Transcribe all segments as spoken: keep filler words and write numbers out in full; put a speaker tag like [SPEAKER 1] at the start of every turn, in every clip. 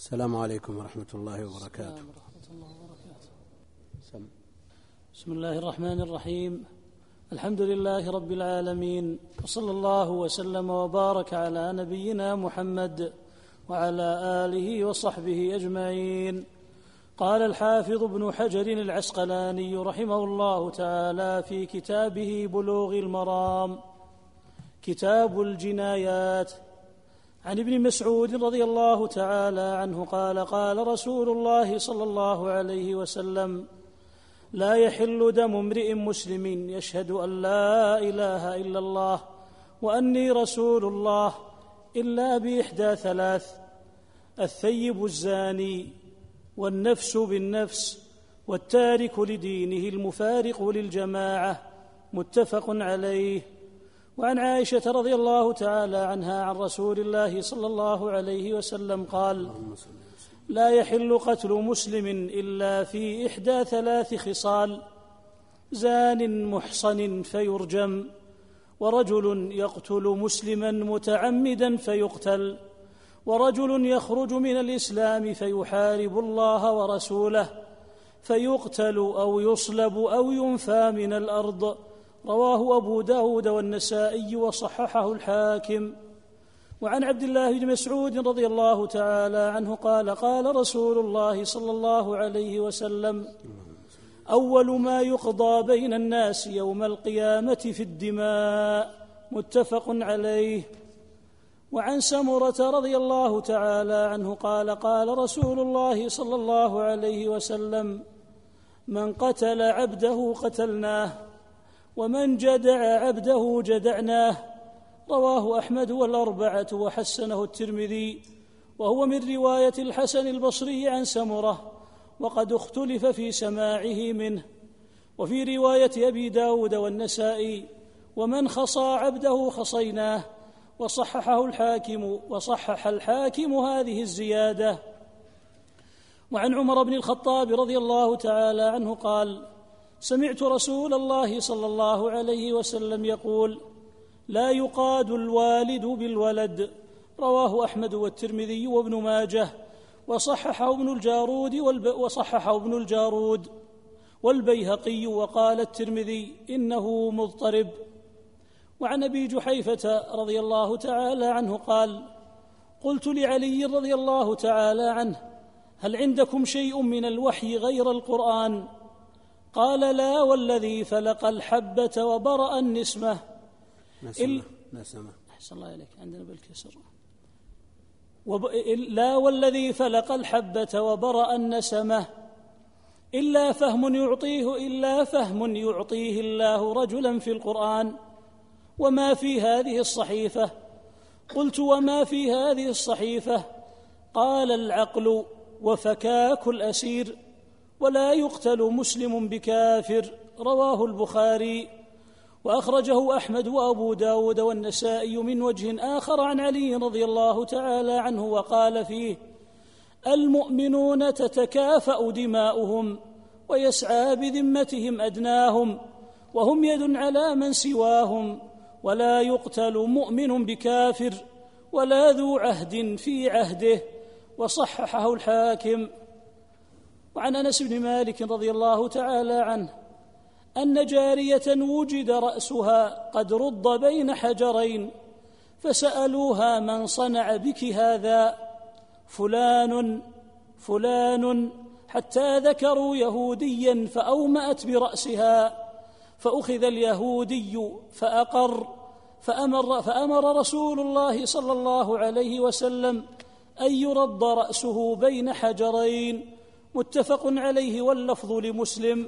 [SPEAKER 1] السلام عليكم ورحمة الله وبركاته.
[SPEAKER 2] السلام ورحمة الله وبركاته. سم. بسم الله الرحمن الرحيم. الحمد لله رب العالمين، وصلى الله وسلم وبارك على نبينا محمد وعلى آله وصحبه أجمعين. قال الحافظ ابن حجر العسقلاني رحمه الله تعالى في كتابه بلوغ المرام كتاب الجنايات عن ابن مسعود رضي الله تعالى عنه قال قال رسول الله صلى الله عليه وسلم: لا يحل دم امرئ مسلم يشهد أن لا إله إلا الله وأني رسول الله إلا بإحدى ثلاث: الثيب الزاني، والنفس بالنفس، والتارك لدينه المفارق للجماعة. متفق عليه. وعن عائشة رضي الله تعالى عنها عن رسول الله صلى الله عليه وسلم قال: لا يحل قتل مسلم إلا في إحدى ثلاث خصال: زان محصن فيرجم، ورجل يقتل مسلما متعمدا فيقتل، ورجل يخرج من الإسلام فيحارب الله ورسوله فيقتل أو يصلب أو ينفى من الأرض. رواه أبو داود والنسائي وصححه الحاكم. وعن عبد الله بن مسعود رضي الله تعالى عنه قال قال رسول الله صلى الله عليه وسلم: أول ما يقضى بين الناس يوم القيامة في الدماء. متفق عليه. وعن سمرة رضي الله تعالى عنه قال قال رسول الله صلى الله عليه وسلم: من قتل عبده قتلناه، ومن جدع عبده جدعناه. رواه أحمد والأربعة وحسنه الترمذي، وهو من رواية الحسن البصري عن سمرة، وقد اختلف في سماعه منه. وفي رواية أبي داود والنسائي: ومن خصى عبده خصيناه. وصححه الحاكم وصحح الحاكم هذه الزيادة. وعن عمر بن الخطاب رضي الله تعالى عنه قال: سمعت رسول الله صلى الله عليه وسلم يقول: لا يقاد الوالد بالولد. رواه أحمد والترمذي وابن ماجه، وصححه ابن الجارود والب... وصححه ابن الجارود والبيهقي، وقال الترمذي إنه مضطرب. وعن أبي جحيفة رضي الله تعالى عنه قال: قلت لعلي رضي الله تعالى عنه: هل عندكم شيء من الوحي غير القرآن؟ قال: لا والذي فلق الحبة وبرأ النسمة.
[SPEAKER 1] نسمة نسمة
[SPEAKER 2] أحسن الله إليك، عندنا بالكسر. وب... لا والذي فلق الحبة وبرأ النسمة إلا فهم يعطيه إلا فهم يعطيه الله رجلا في القرآن. وما في هذه الصحيفة؟ قلت: وما في هذه الصحيفة؟ قال: العقل وفكاك الأسير، ولا يقتل مسلم بكافر. رواه البخاري. وأخرجه أحمد وأبو داود والنسائي من وجه آخر عن علي رضي الله تعالى عنه، وقال فيه: المؤمنون تتكافأ دماؤهم ويسعى بذمتهم أدناهم، وهم يد على من سواهم، ولا يقتل مؤمن بكافر ولا ذو عهد في عهده. وصححه الحاكم. وعن أنس بن مالك رضي الله تعالى عنه أن جارية وجد رأسها قد رد بين حجرين، فسألوها: من صنع بك هذا؟ فلان فلان، حتى ذكروا يهوديا فأومأت برأسها، فأخذ اليهودي فأقر، فأمر, فأمر رسول الله صلى الله عليه وسلم أن يرد رأسه بين حجرين. متفق عليه واللفظ لمسلم.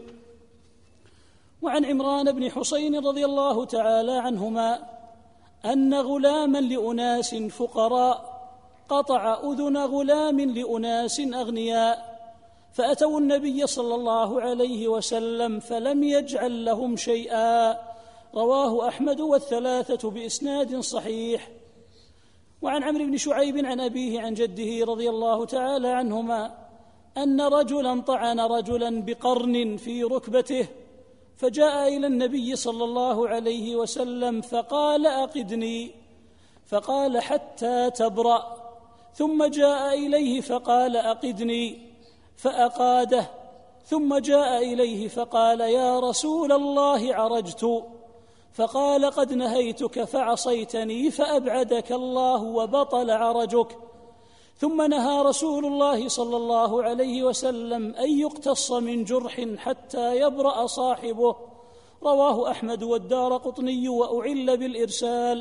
[SPEAKER 2] وعن عمران بن حسين رضي الله تعالى عنهما أن غلاما لأناس فقراء قطع أذن غلام لأناس أغنياء، فأتوا النبي صلى الله عليه وسلم فلم يجعل لهم شيئا. رواه أحمد والثلاثة بإسناد صحيح. وعن عمرو بن شعيب عن أبيه عن جده رضي الله تعالى عنهما أن رجلا طعن رجلا بقرن في ركبته، فجاء إلى النبي صلى الله عليه وسلم فقال: أقدني. فقال: حتى تبرأ. ثم جاء إليه فقال أقدني فأقاده، ثم جاء إليه فقال يا رسول الله عرجت، فقال قد نهيتك فعصيتني فأبعدك الله وبطل عرجك. ثم نهى رسول الله صلى الله عليه وسلم أن يقتص من جرح حتى يبرأ صاحبه. رواه أحمد والدارقطني وأعل بالإرسال.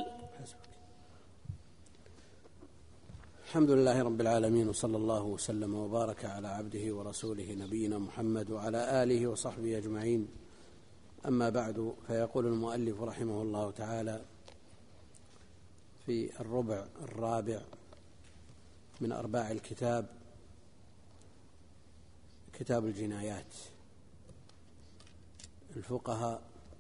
[SPEAKER 1] الحمد لله رب العالمين، وصلى الله وسلم وبارك على عبده ورسوله نبينا محمد وعلى آله وصحبه أجمعين. أما بعد، فيقول المؤلف رحمه الله تعالى في الربع الرابع من أرباع الكتاب، كتاب الجنايات. الفقهاء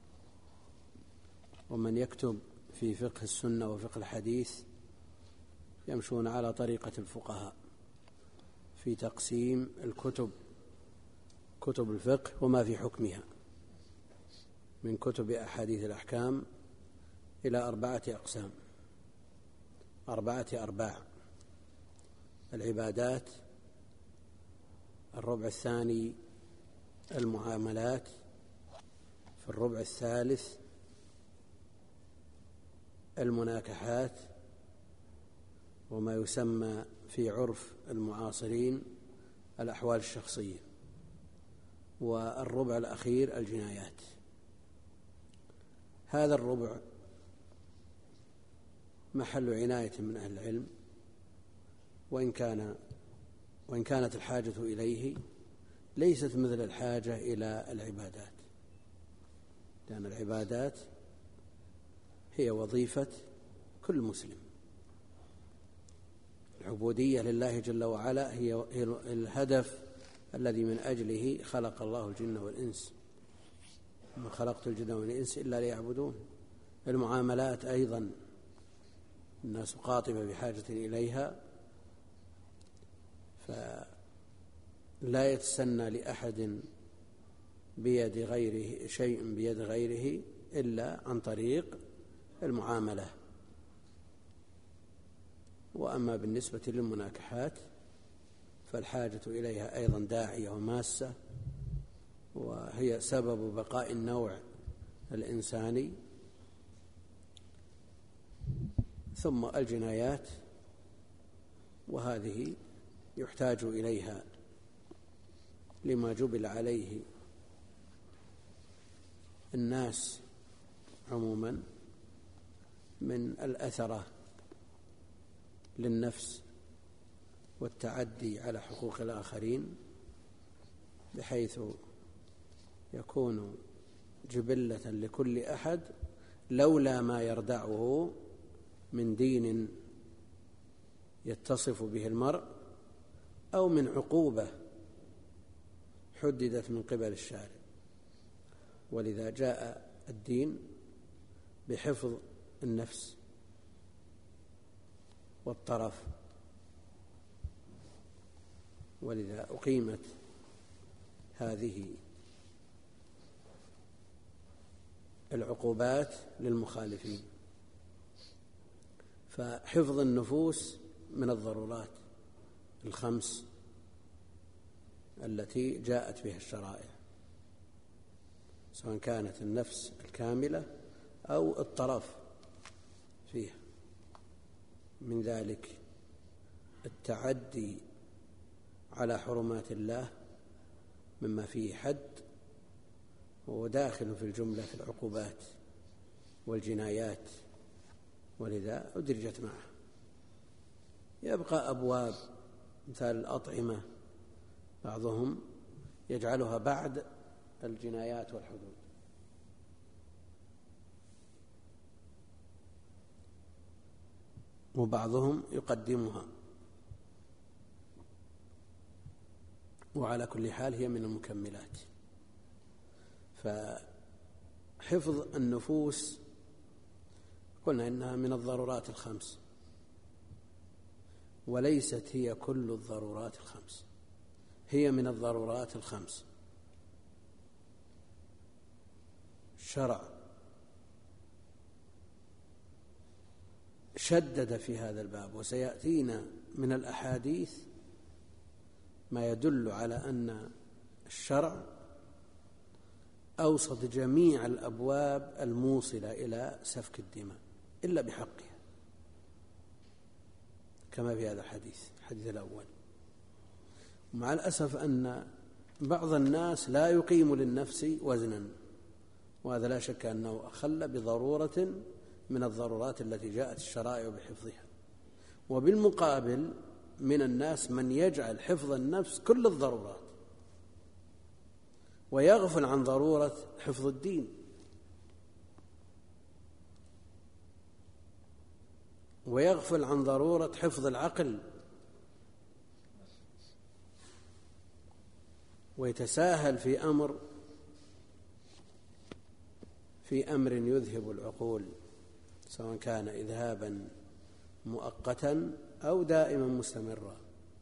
[SPEAKER 1] ومن يكتب في فقه السنة وفقه الحديث يمشون على طريقة الفقهاء في تقسيم الكتب، كتب الفقه وما في حكمها، من كتب أحاديث الأحكام إلى أربعة أقسام، أربعة أرباع: العبادات، الربع الثاني المعاملات، في الربع الثالث المناكحات وما يسمى في عرف المعاصرين الأحوال الشخصية، والربع الأخير الجنايات. هذا الربع محل عناية من أهل العلم، وإن كان وإن كانت الحاجة إليه ليست مثل الحاجة إلى العبادات، لأن العبادات هي وظيفة كل مسلم. العبودية لله جل وعلا هي الهدف الذي من أجله خلق الله الجن والإنس، ما خلقت الجن والإنس إلا ليعبدون. المعاملات أيضا الناس قاطبة بحاجة إليها، فلا يتسنى لأحد بيد غيره شيء بيد غيره إلا عن طريق المعاملة. وأما بالنسبة للمناكحات فالحاجة إليها أيضا داعية وماسة، وهي سبب بقاء النوع الإنساني. ثم الجنايات، وهذه يحتاج إليها لما جبل عليه الناس عموما من الأثرة للنفس والتعدي على حقوق الآخرين، بحيث يكون جبلة لكل أحد لولا ما يردعه من دين يتصف به المرء أو من عقوبة حددت من قبل الشارع. ولذا جاء الدين بحفظ النفس والطرف، ولذا أقيمت هذه العقوبات للمخالفين. فحفظ النفوس من الضرورات الخمس التي جاءت بها الشرائع، سواء كانت النفس الكاملة أو الطرف فيها. من ذلك التعدي على حرمات الله مما فيه حد، وهو داخل في الجملة في العقوبات والجنايات، ولذا أدرجت معه. يبقى أبواب مثال الأطعمة بعضهم يجعلها بعد الجنايات والحدود، وبعضهم يقدمها، وعلى كل حال هي من المكملات. فحفظ النفوس قلنا إنها من الضرورات الخمس، وليست هي كل الضرورات الخمس، هي من الضرورات الخمس. الشرع شدد في هذا الباب، وسيأتينا من الأحاديث ما يدل على أن الشرع أوصد جميع الأبواب الموصلة إلى سفك الدماء إلا بحقها، كما في هذا الحديث الحديث الأول. ومع الأسف أن بعض الناس لا يقيم للنفس وزنا، وهذا لا شك أنه أخل بضرورة من الضرورات التي جاءت الشرائع بحفظها. وبالمقابل من الناس من يجعل حفظ النفس كل الضرورات ويغفل عن ضرورة حفظ الدين، ويغفل عن ضرورة حفظ العقل، ويتساهل في أمر في أمر يذهب العقول، سواء كان إذهابا مؤقتا أو دائما مستمرا،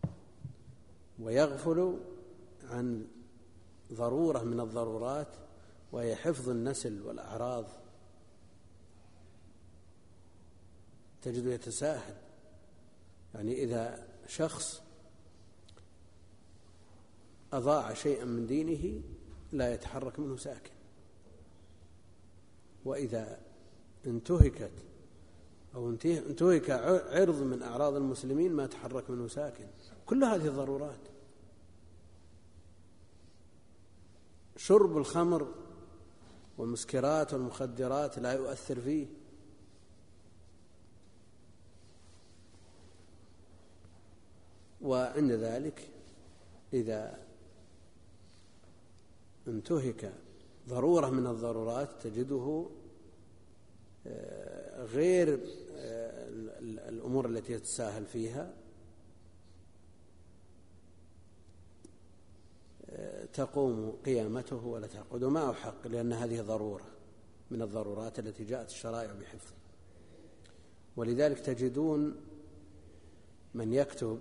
[SPEAKER 1] ويغفل عن ضرورة من الضرورات وهي حفظ النسل والأعراض، تجد يتساهل. يعني إذا شخص أضاع شيئا من دينه لا يتحرك منه ساكن، وإذا انتهكت أو انتهك عرض من أعراض المسلمين ما تحرك منه ساكن. كل هذه الضرورات. شرب الخمر والمسكرات والمخدرات لا يؤثر فيه، وعند ذلك إذا انتهك ضرورة من الضرورات تجده غير الأمور التي يتساهل فيها تقوم قيامته ولا تعقد، وما أحق، لأن هذه ضرورة من الضرورات التي جاءت الشرائع بحفظ. ولذلك تجدون من يكتب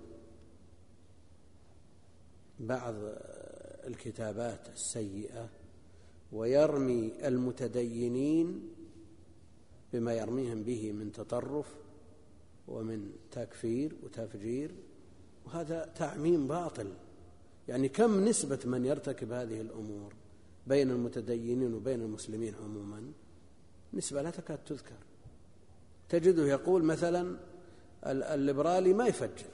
[SPEAKER 1] بعض الكتابات السيئة ويرمي المتدينين بما يرميهم به من تطرف ومن تكفير وتفجير، وهذا تعميم باطل. يعني كم نسبة من يرتكب هذه الأمور بين المتدينين وبين المسلمين عموما؟ نسبة لا تكاد تذكر. تجده يقول مثلا الليبرالي ما يفجر،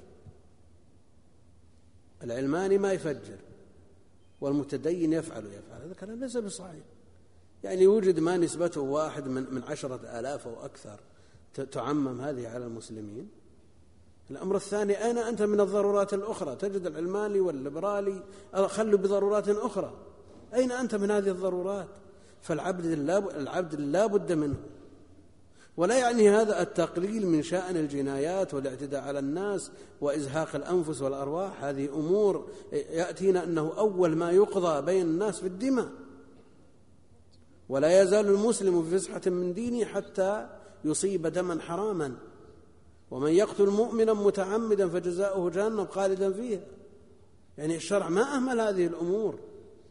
[SPEAKER 1] العلماني ما يفجر، والمتدين يفعل ويفعل. هذا كلام ليس بصحيح. يعني يوجد ما نسبته واحد من من عشرة آلاف أو أكثر تعمم هذه على المسلمين. الأمر الثاني، أين أنت من الضرورات الأخرى؟ تجد العلماني والليبرالي خلوا بضرورات أخرى، أين أنت من هذه الضرورات؟ فالعبد العبد لا بد منه. ولا يعني هذا التقليل من شأن الجنايات والاعتداء على الناس وإزهاق الأنفس والأرواح. هذه أمور يأتينا أنه أول ما يقضى بين الناس بالدماء، ولا يزال المسلم في فسحة من دينه حتى يصيب دما حراما، ومن يقتل مؤمنا متعمدا فجزاؤه جهنم خالدا فيها. يعني الشرع ما أهمل هذه الأمور.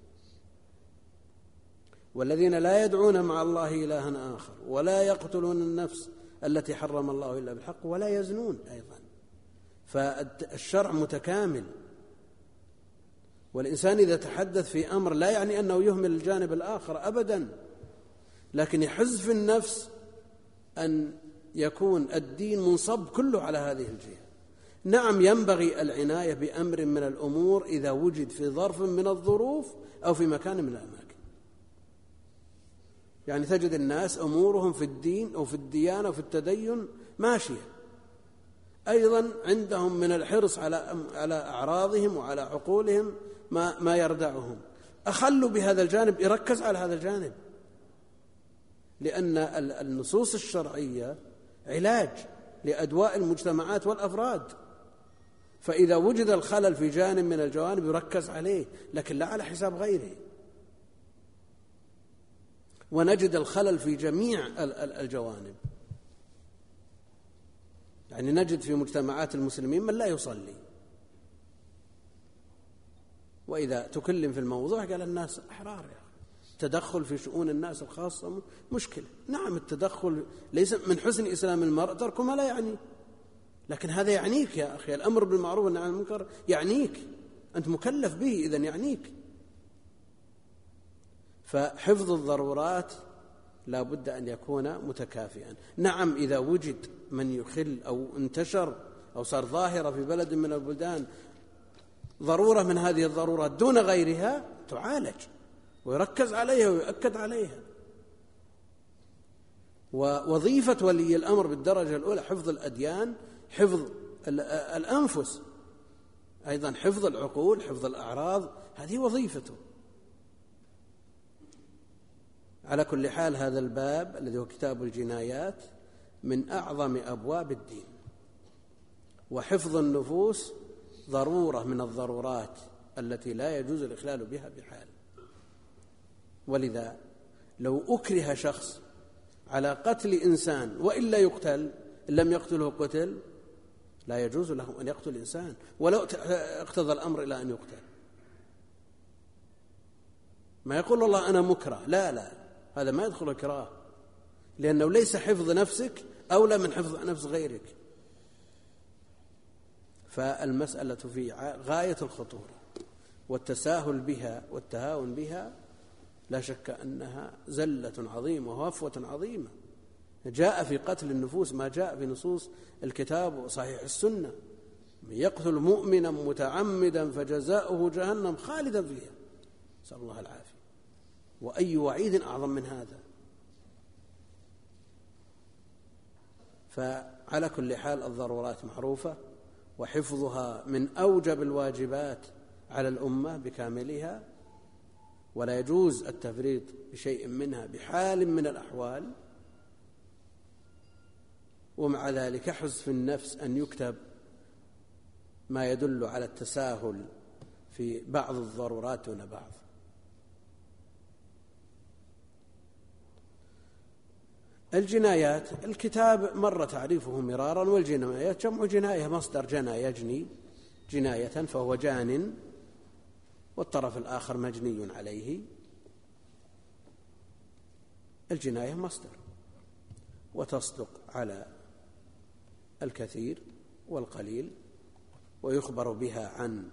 [SPEAKER 1] والذين لا يدعون مع الله إلها آخر ولا يقتلون النفس التي حرم الله إلا بالحق ولا يزنون أيضا. فالشرع متكامل. والإنسان إذا تحدث في أمر لا يعني أنه يهمل الجانب الآخر أبدا، لكن يحز في النفس أن يكون الدين منصب كله على هذه الجهة. نعم، ينبغي العناية بأمر من الأمور إذا وجد في ظرف من الظروف أو في مكان من الأماكن. يعني تجد الناس أمورهم في الدين أو في الديانة وفي التدين ماشية، أيضا عندهم من الحرص على على أعراضهم وعلى عقولهم ما ما يردعهم. أخلوا بهذا الجانب، يركز على هذا الجانب، لأن النصوص الشرعية علاج لأدواء المجتمعات والأفراد. فإذا وجد الخلل في جانب من الجوانب يركز عليه، لكن لا على حساب غيره. ونجد الخلل في جميع الجوانب. يعني نجد في مجتمعات المسلمين من لا يصلي، وإذا تكلم في الموضوع قال الناس أحرار يا أخي، التدخل في شؤون الناس الخاصة مشكلة. نعم التدخل ليس من حسن إسلام المرء ترك ما لا يعنيه، لكن هذا يعنيك يا أخي، الأمر بالمعروف والنهي عن المنكر يعنيك، أنت مكلف به، إذن يعنيك. فحفظ الضرورات لا بد أن يكون متكافئا. نعم إذا وجد من يخل أو انتشر أو صار ظاهرة في بلد من البلدان ضرورة من هذه الضرورات دون غيرها تعالج ويركز عليها ويؤكد عليها. ووظيفة ولي الأمر بالدرجة الأولى حفظ الأديان، حفظ الأنفس، أيضا حفظ العقول، حفظ الأعراض، هذه وظيفته. على كل حال هذا الباب الذي هو كتاب الجنايات من أعظم أبواب الدين، وحفظ النفوس ضرورة من الضرورات التي لا يجوز الإخلال بها بحال. ولذا لو أكره شخص على قتل إنسان وإلا يقتل، إن لم يقتله قتل، لا يجوز له أن يقتل إنسان ولو اقتضى الأمر إلى أن يقتل. ما يقول الله أنا مكره، لا لا، هذا ما يدخل الكراهة، لأنه ليس حفظ نفسك أولى من حفظ نفس غيرك. فالمسألة في غاية الخطورة، والتساهل بها والتهاون بها لا شك أنها زلة عظيمة وهفوة عظيمة. جاء في قتل النفوس ما جاء في نصوص الكتاب وصحيح السنة: من يقتل مؤمنا متعمدا فجزاؤه جهنم خالدا فيها، نسأل الله العافية. وأي وعيد أعظم من هذا؟ فعلى كل حال الضرورات معروفة، وحفظها من أوجب الواجبات على الأمة بكاملها، ولا يجوز التفريط بشيء منها بحال من الأحوال. ومع ذلك يحرص في النفس أن يكتب ما يدل على التساهل في بعض الضرورات دون بعض. الجنايات، الكتاب مر تعريفه مرارا، والجنايات جمع جناية، مصدر جنى يجني جناية فهو جان، والطرف الآخر مجني عليه. الجناية مصدر، وتصدق على الكثير والقليل، ويخبر بها عن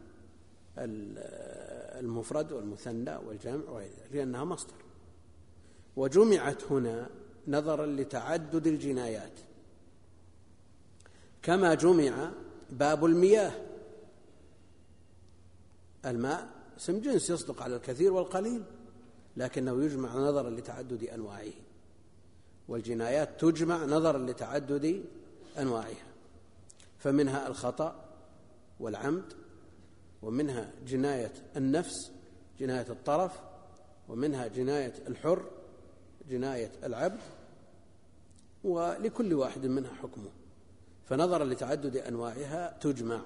[SPEAKER 1] المفرد والمثنى والجمع وغير ذلك، لأنها مصدر. وجمعت هنا نظرا لتعدد الجنايات، كما جمع باب المياه. الماء اسم جنس يصدق على الكثير والقليل، لكنه يجمع نظرا لتعدد أنواعه، والجنايات تجمع نظرا لتعدد أنواعها. فمنها الخطأ والعمد، ومنها جناية النفس جناية الطرف، ومنها جناية الحر جناية العبد، ولكل واحد منها حكمه، فنظرا لتعدد أنواعها تجمع.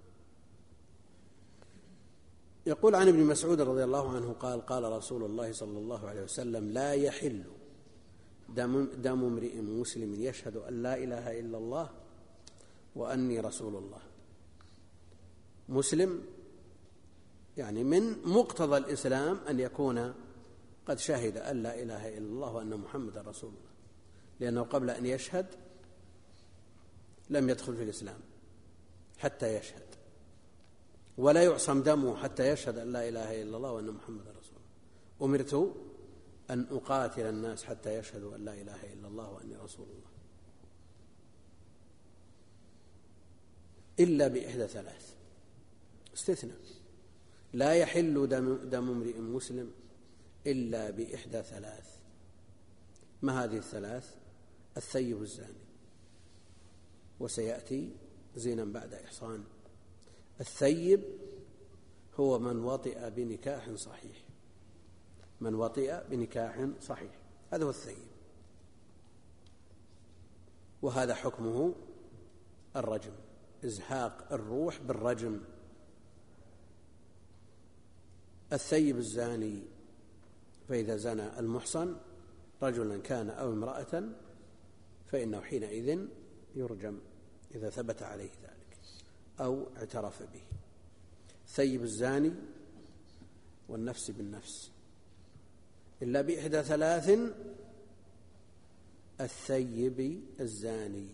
[SPEAKER 1] يقول عن ابن مسعود رضي الله عنه قال: قال رسول الله صلى الله عليه وسلم: لا يحل دم, دم امرئ مسلم يشهد أن لا إله إلا الله وأني رسول الله. مسلم يعني من مقتضى الإسلام أن يكون قد شهد أن لا إله إلا الله وأن محمد رسول الله، لأنه قبل أن يشهد لم يدخل في الإسلام حتى يشهد، ولا يعصم دمه حتى يشهد أن لا إله إلا الله وأن محمد رسول الله. أمرت أن أقاتل الناس حتى يشهدوا أن لا إله إلا الله وأني رسول الله، إلا بإحدى ثلاث، استثناء: لا يحل دم, دم امرئ مسلم إلا بإحدى ثلاث. ما هذه الثلاث؟ الثيب الزاني، وسيأتي زينا بعد إحصان. الثيب هو من وطئ بنكاح صحيح، من وطئ بنكاح صحيح، هذا هو الثيب، وهذا حكمه الرجم، إزهاق الروح بالرجم. الثيب الزاني فإذا زنى المحصن رجلا كان أو امرأة فإنه حينئذ يرجم إذا ثبت عليه ذلك أو اعترف به. ثيب الزاني والنفس بالنفس، إلا بإحدى ثلاث: الثيب الزاني،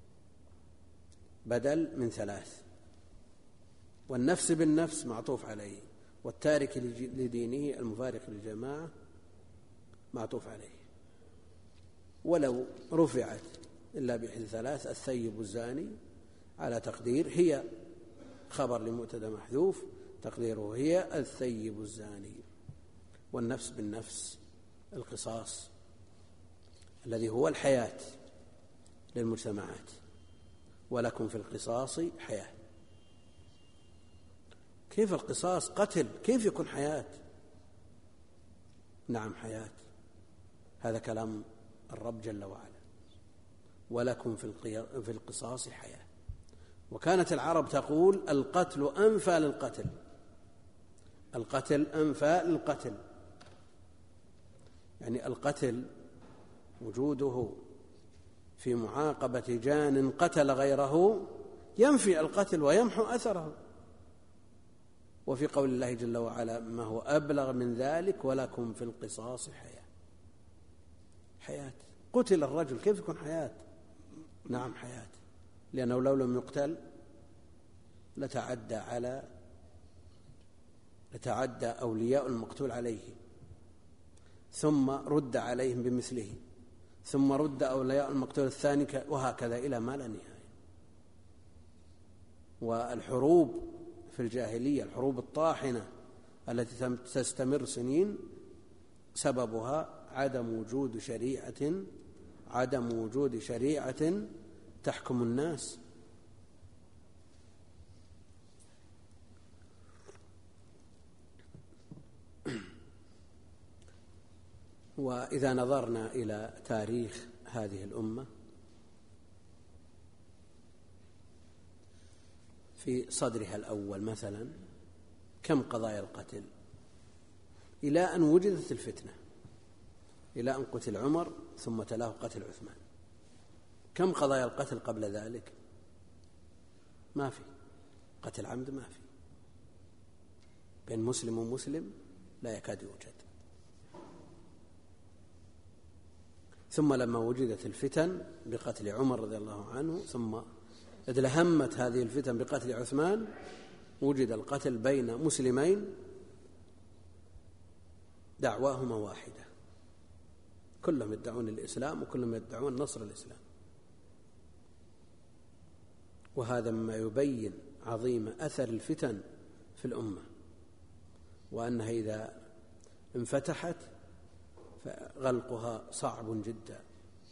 [SPEAKER 1] بدل من ثلاث. والنفس بالنفس معطوف عليه، والتارك لدينه المفارق للجماعة معطوف عليه. ولو رفعت إلا بإحدى ثلاث: الثيب الزاني، على تقدير هي خبر لمبتدأ محذوف، تقديره هي الثيب الزاني. والنفس بالنفس القصاص الذي هو الحياة للمجتمعات، ولكم في القصاص حياة. كيف القصاص؟ قتل، كيف يكون حياة؟ نعم حياة، هذا كلام الرب جل وعلا: ولكم في القصاص حياة. وكانت العرب تقول: القتل أنفى للقتل، القتل أنفى للقتل، يعني القتل وجوده في معاقبة جان قتل غيره ينفي القتل ويمحو أثره. وفي قول الله جل وعلا ما هو أبلغ من ذلك: ولكم في القصاص حياة. حياة، قتل الرجل، كيف يكون حياة؟ نعم حياة، لأنه لو لم يقتل لتعدى على لتعدى أولياء المقتول عليه، ثم رد عليهم بمثله، ثم رد أولياء المقتول الثاني، وهكذا إلى ما لا نهاية. والحروب في الجاهلية، الحروب الطاحنة التي تستمر سنين، سببها عدم وجود شريعة عدم وجود شريعة تحكم الناس. وإذا نظرنا إلى تاريخ هذه الأمة في صدرها الأول مثلا، كم قضايا القتل إلى أن وجدت الفتنة، إلى أن قتل عمر ثم تلاه قتل عثمان. كم قضايا القتل قبل ذلك؟ ما في قتل عمد، ما في، بين مسلم ومسلم لا يكاد يوجد. ثم لما وجدت الفتن بقتل عمر رضي الله عنه، ثم ادلهمت هذه الفتن بقتل عثمان، وجد القتل بين مسلمين دعواهما واحدة، كلهم يدعون الإسلام وكلهم يدعون نصر الإسلام. وهذا مما يبين عظيم أثر الفتن في الأمة، وأنها إذا انفتحت فغلقها صعب جدا.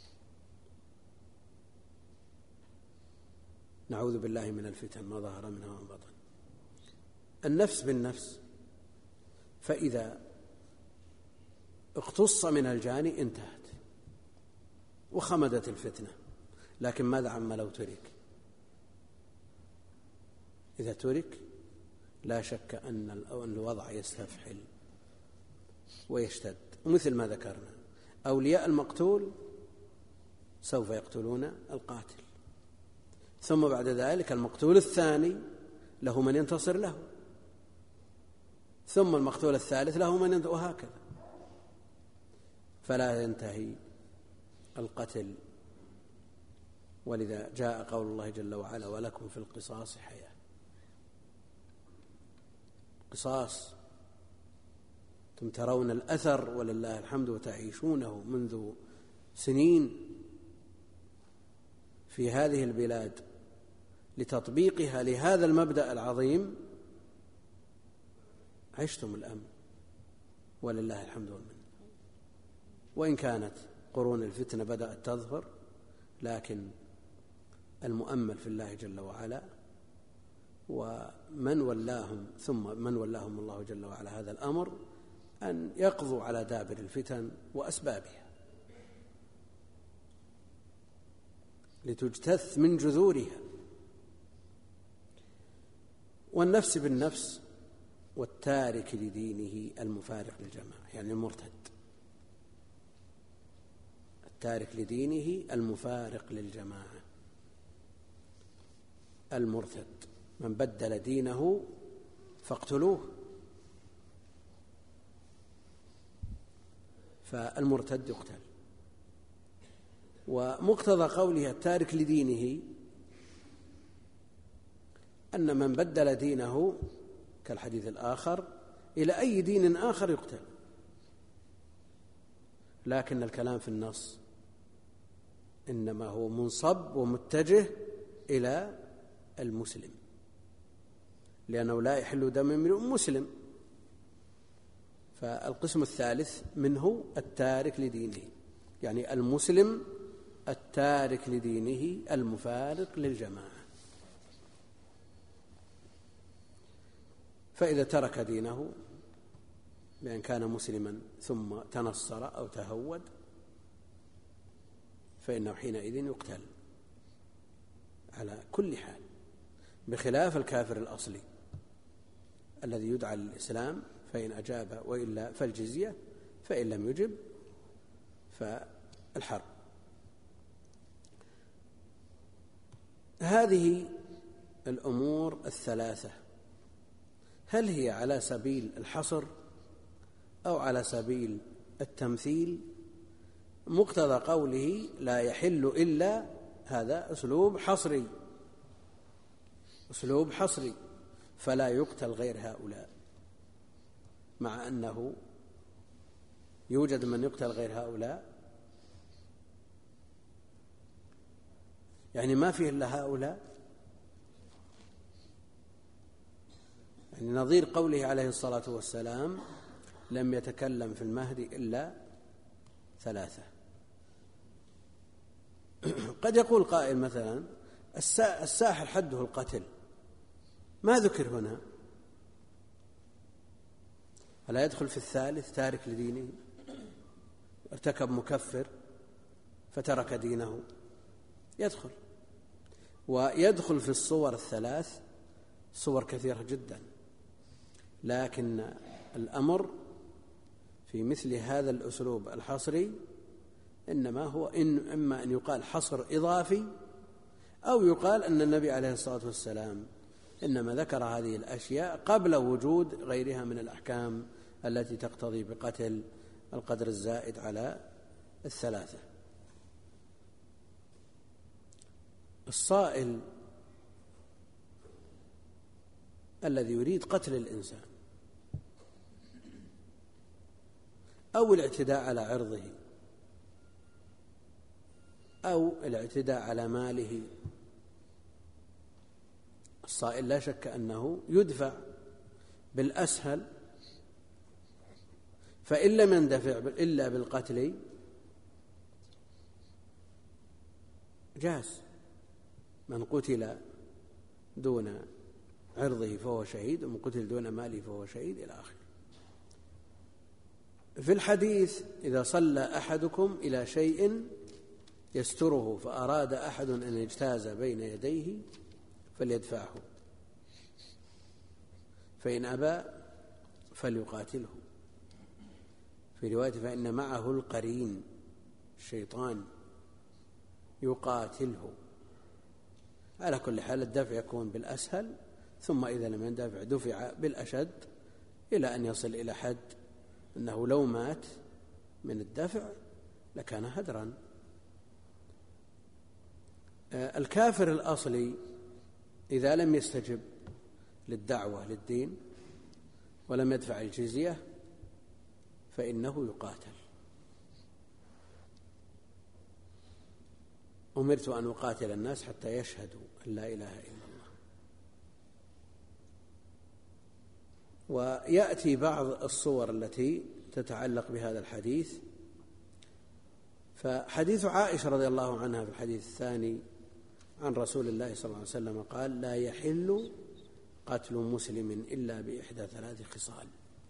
[SPEAKER 1] نعوذ بالله من الفتن ما ظهر منها وما بطن. النفس بالنفس، فإذا اقتص من الجاني انتهت وخمدت الفتنة. لكن ماذا عما لو ترك؟ إذا ترك لا شك أن الوضع يستفحل ويشتد. ومثل ما ذكرنا، أولياء المقتول سوف يقتلون القاتل، ثم بعد ذلك المقتول الثاني له من ينتصر له، ثم المقتول الثالث له من ينتصر، وهكذا. فلا ينتهي القتل. ولذا جاء قول الله جل وعلا: ولكم في القصاص حياة. قصاص، أنتم ترون الأثر ولله الحمد وتعيشونه منذ سنين في هذه البلاد لتطبيقها لهذا المبدأ العظيم. عشتم الأمن ولله الحمد والمنة. وإن كانت قرون الفتنة بدأت تظهر، لكن المؤمل في الله جل وعلا ومن ولاهم ثم من ولاهم الله جل وعلا هذا الأمر أن يقضوا على دابر الفتن وأسبابها لتجتث من جذورها. والنفس بالنفس، والتارك لدينه المفارق للجماعة، يعني المرتد. التارك لدينه المفارق للجماعة، المرتد من بدل دينه فاقتلوه. فالمرتد يقتل. ومقتضى قوله التارك لدينه أن من بدل دينه كالحديث الآخر إلى أي دين آخر يقتل، لكن الكلام في النص إنما هو منصب ومتجه إلى المسلم، لأنه لا يحل دم امرئ مسلم. فالقسم الثالث منه التارك لدينه، يعني المسلم التارك لدينه المفارق للجماعة. فإذا ترك دينه بأن كان مسلما ثم تنصر أو تهود فإنه حينئذ يقتل على كل حال، بخلاف الكافر الأصلي الذي يدعى للإسلام فإن أجاب وإلا فالجزية، فإن لم يجب فالحرب. هذه الأمور الثلاثة هل هي على سبيل الحصر أو على سبيل التمثيل؟ مقتضى قوله لا يحل إلا، هذا أسلوب حصري، أسلوب حصري، فلا يقتل غير هؤلاء، مع أنه يوجد من يقتل غير هؤلاء، يعني ما فيه إلا هؤلاء. يعني نظير قوله عليه الصلاة والسلام لم يتكلم في المهد إلا ثلاثة. قد يقول قائل مثلا الساحر حده القتل، ما ذكر هنا، ألا يدخل في الثالث تارك لدينه ارتكب مكفر فترك دينه؟ يدخل. ويدخل في الصور الثلاث صور كثيرة جدا، لكن الأمر في مثل هذا الأسلوب الحصري إنما هو إن إما أن يقال حصر إضافي أو يقال أن النبي عليه الصلاة والسلام إنما ذكر هذه الأشياء قبل وجود غيرها من الأحكام التي تقتضي بقتل القدر الزائد على الثلاثة. الصائل الذي يريد قتل الإنسان أو الاعتداء على عرضه أو الاعتداء على ماله، الصائل لا شك أنه يدفع بالأسهل، فإن لم يندفع إلا بالقتل جاز. من قتل دون عرضه فهو شهيد، ومن قتل دون ماله فهو شهيد إلى آخره. في الحديث إذا صلى أحدكم إلى شيء يستره فأراد أحد أن يجتاز بين يديه فليدفعه، فإن أبى فليقاتله. في رواية فإن معه القرين الشيطان يقاتله. على كل حال الدفع يكون بالأسهل، ثم إذا لم يندفع دفع بالأشد إلى أن يصل إلى حد أنه لو مات من الدفع لكان هدرا. الكافر الأصلي إذا لم يستجب للدعوة للدين ولم يدفع الجزية فإنه يقاتل. أمرت أن أقاتل الناس حتى يشهدوا أن لا إله إلا الله. ويأتي بعض الصور التي تتعلق بهذا الحديث. فحديث عائشة رضي الله عنها في الحديث الثاني عن رسول الله صلى الله عليه وسلم قال لا يحل قتل مسلم إلا بإحدى ثلاث خصال.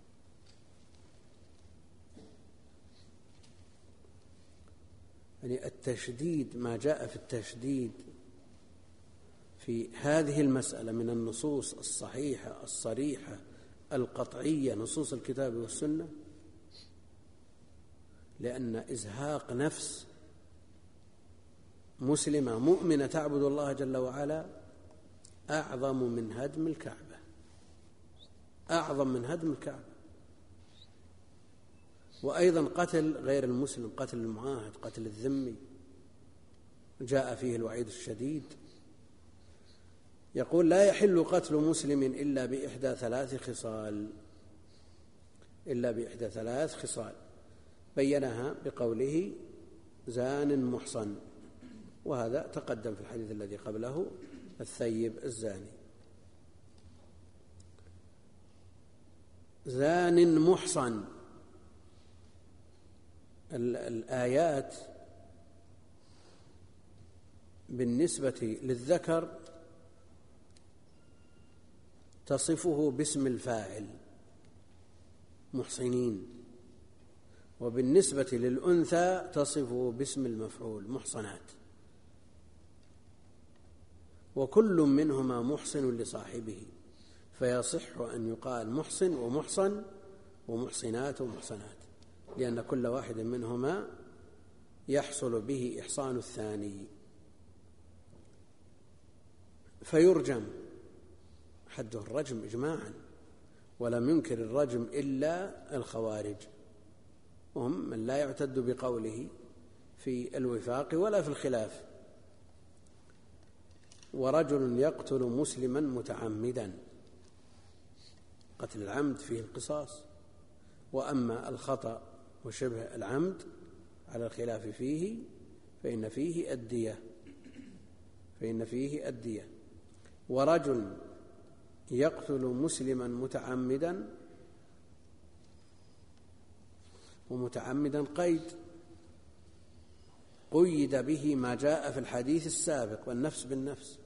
[SPEAKER 1] يعني التشديد، ما جاء في التشديد في هذه المسألة من النصوص الصحيحة الصريحة القطعية، نصوص الكتاب والسنة، لأن إزهاق نفس مسلمة مؤمنة تعبد الله جل وعلا أعظم من هدم الكعبة، أعظم من هدم الكعبة. وأيضا قتل غير المسلم، قتل المعاهد، قتل الذمي، جاء فيه الوعيد الشديد. يقول: لا يحل قتل مسلم إلا بإحدى ثلاث خصال، إلا بإحدى ثلاث خصال، بينها بقوله: زان محصن، وهذا تقدم في الحديث الذي قبله: الثيب الزاني. زان محصن، الآيات بالنسبة للذكر تصفه باسم الفاعل محصنين، وبالنسبة للأنثى تصفه باسم المفعول محصنات، وكل منهما محصن لصاحبه، فيصح أن يقال محصن ومحصن ومحصنات ومحصنات، لأن كل واحد منهما يحصل به إحصان الثاني. فيرجم، حده الرجم إجماعا، ولم ينكر الرجم إلا الخوارج، وهم من لا يعتد بقوله في الوفاق ولا في الخلاف. ورجل يقتل مسلما متعمدا، قتل العمد فيه القصاص، وأما الخطأ وشبه العمد على الخلاف فيه فإن فيه الدية، فإن فيه الدية. ورجل يقتل مسلما متعمدا، ومتعمدا قيد، قيد به ما جاء في الحديث السابق: والنفس بالنفس،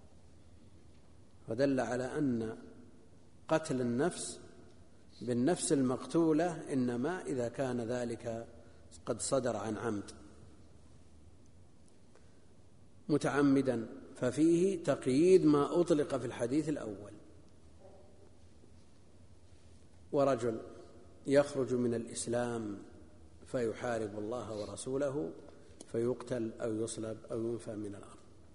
[SPEAKER 1] ودل على أن قتل النفس بالنفس المقتولة إنما إذا كان ذلك قد صدر عن عمد. متعمدا ففيه تقييد ما أطلق في الحديث الأول. ورجل يخرج من الإسلام فيحارب الله ورسوله فيقتل أو يصلب أو ينفى من الأرض.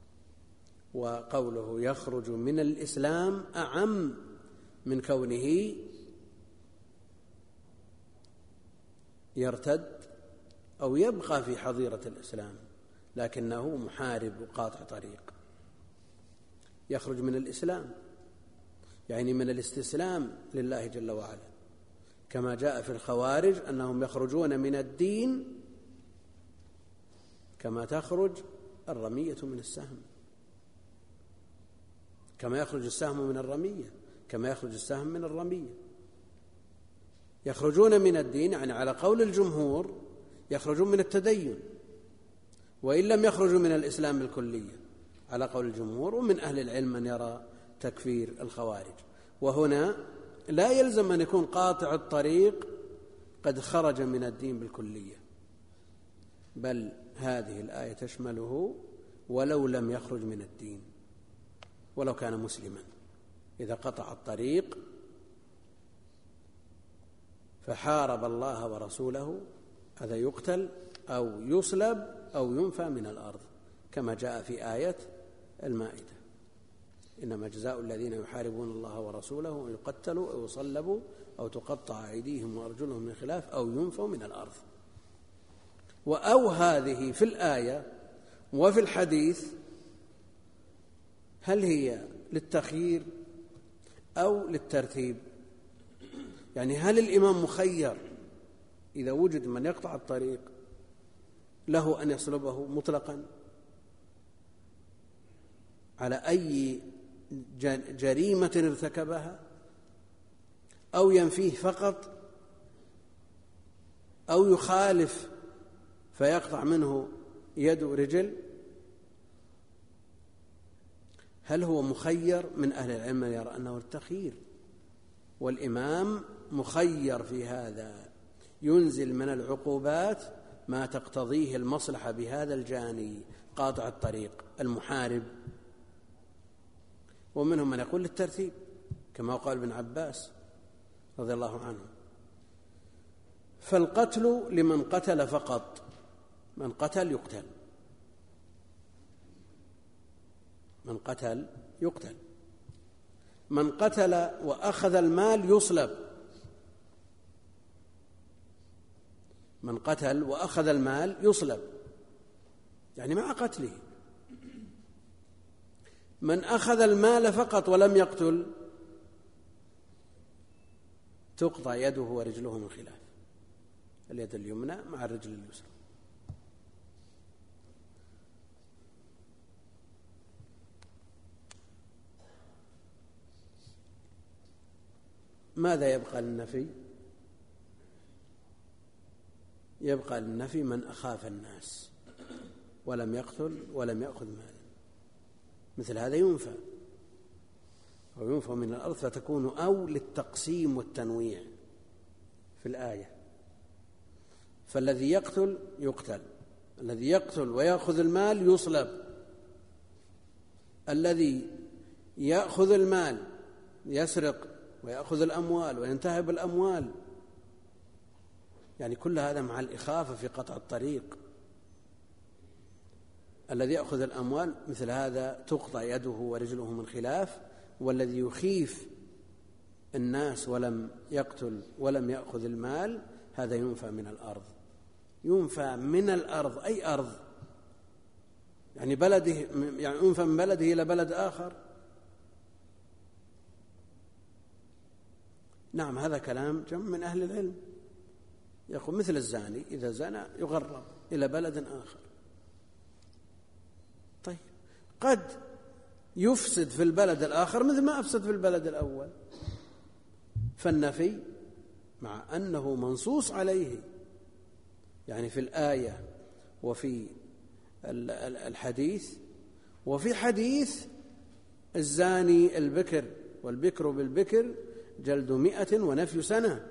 [SPEAKER 1] وقوله يخرج من الإسلام أعم من كونه يرتد أو يبقى في حظيرة الإسلام لكنه محارب وقاطع طريق. يخرج من الإسلام يعني من الاستسلام لله جل وعلا، كما جاء في الخوارج أنهم يخرجون من الدين كما تخرج الرمية من السهم، كما يخرج السهم من الرمية، كما يخرج السهم من الرمية. يخرجون من الدين يعني على قول الجمهور يخرجون من التدين، وإن لم يخرجوا من الإسلام بالكلية على قول الجمهور. ومن أهل العلم من يرى تكفير الخوارج. وهنا لا يلزم أن يكون قاطع الطريق قد خرج من الدين بالكلية، بل هذه الآية تشمله ولو لم يخرج من الدين، ولو كان مسلما، إذا قطع الطريق فحارب الله ورسوله هذا يقتل أو يصلب أو ينفى من الأرض، كما جاء في آية المائدة: إنما جزاء الذين يحاربون الله ورسوله أن يقتلوا أو يصلبوا أو تقطع أيديهم وأرجلهم من خلاف أو ينفوا من الأرض. وأو هذه في الآية وفي الحديث هل هي للتخيير أو للترتيب؟ يعني هل الإمام مخير إذا وجد من يقطع الطريق له أن يصلبه مطلقا على أي جريمة ارتكبها، أو ينفيه فقط، أو يخالف فيقطع منه يد ورجل؟ هل هو مخير؟ من أهل العلم من يرى أنه التخيير، والإمام مخير في هذا، ينزل من العقوبات ما تقتضيه المصلحة بهذا الجاني قاطع الطريق المحارب. ومنهم من يقول للترتيب كما قال ابن عباس رضي الله عنه: فالقتل لمن قتل فقط، من قتل يقتل، من قتل يقتل، من قتل وأخذ المال يصلب، من قتل وأخذ المال يصلب، يعني مع قتله. من أخذ المال فقط ولم يقتل تقطع يده ورجله من خلاف، اليد اليمنى مع الرجل اليسرى. ماذا يبقى للنفي؟ يبقى للنفي من أخاف الناس ولم يقتل ولم يأخذ مالا، مثل هذا ينفى، أو ينفى من الأرض، فتكون أو للتقسيم والتنويع في الآية. فالذي يقتل يقتل، الذي يقتل ويأخذ المال يصلب، الذي يأخذ المال يسرق ويأخذ الأموال وينتهب الأموال، يعني كل هذا مع الإخافة في قطع الطريق. الذي يأخذ الأموال مثل هذا تقطع يده ورجله من خلاف، والذي يخيف الناس ولم يقتل ولم يأخذ المال هذا ينفى من الأرض. ينفى من الأرض أي أرض، يعني بلده، يعني ينفى من بلده إلى بلد آخر. نعم، هذا كلام جمع من أهل العلم، يقول مثل الزاني إذا زنى يغرب إلى بلد آخر. طيب، قد يفسد في البلد الآخر مثل ما أفسد في البلد الأول. فالنفي مع أنه منصوص عليه، يعني في الآية وفي الحديث، وفي حديث الزاني البكر والبكر بالبكر جلد مئة ونفي سنة.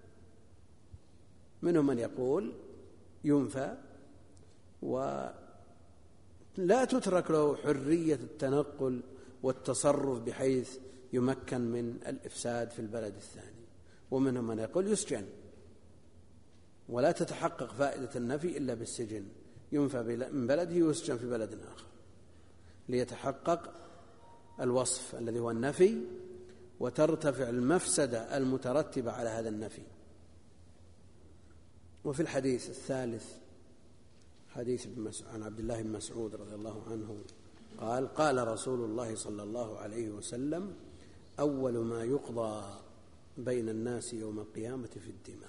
[SPEAKER 1] منهم من يقول ينفى ولا تترك له حرية التنقل والتصرف بحيث يمكن من الإفساد في البلد الثاني، ومنهم من يقول يسجن ولا تتحقق فائدة النفي إلا بالسجن، ينفى من بلده ويسجن في بلد آخر ليتحقق الوصف الذي هو النفي وترتفع المفسدة المترتبة على هذا النفي. وفي الحديث الثالث حديث عن عبد الله بن مسعود رضي الله عنه قال: قال رسول الله صلى الله عليه وسلم: أول ما يقضى بين الناس يوم القيامة في الدماء.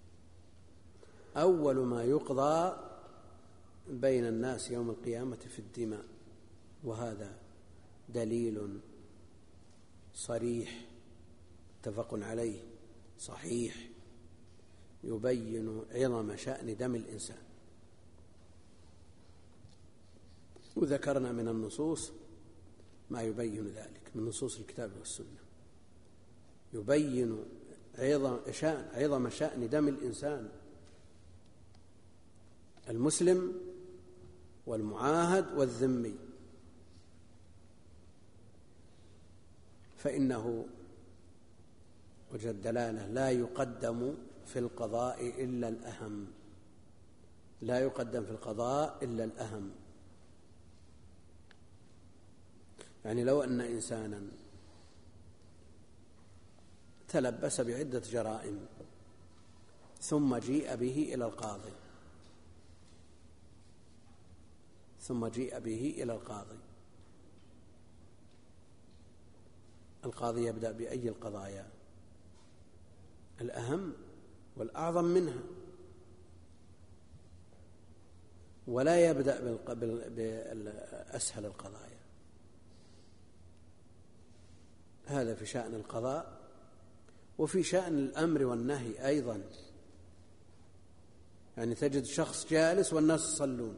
[SPEAKER 1] أول ما يقضى بين الناس يوم القيامة في الدماء، وهذا دليل صريح متفق عليه صحيح يبين عظم شأن دم الإنسان. وذكرنا من النصوص ما يبين ذلك من نصوص الكتاب والسنة، يبين عظم شأن عظم شأن دم الإنسان المسلم والمعاهد والذمي، فإنه وجه الدلالة لا يقدم في القضاء إلا الأهم، لا يقدم في القضاء إلا الأهم. يعني لو أن إنسانا تلبس بعدة جرائم ثم جيء به إلى القاضي ثم جيء به إلى القاضي القاضي يبدأ بأي القضايا؟ الأهم والأعظم منها، ولا يبدأ بأسهل القضايا. هذا في شأن القضاء. وفي شأن الأمر والنهي أيضا، يعني تجد شخص جالس والناس يصلون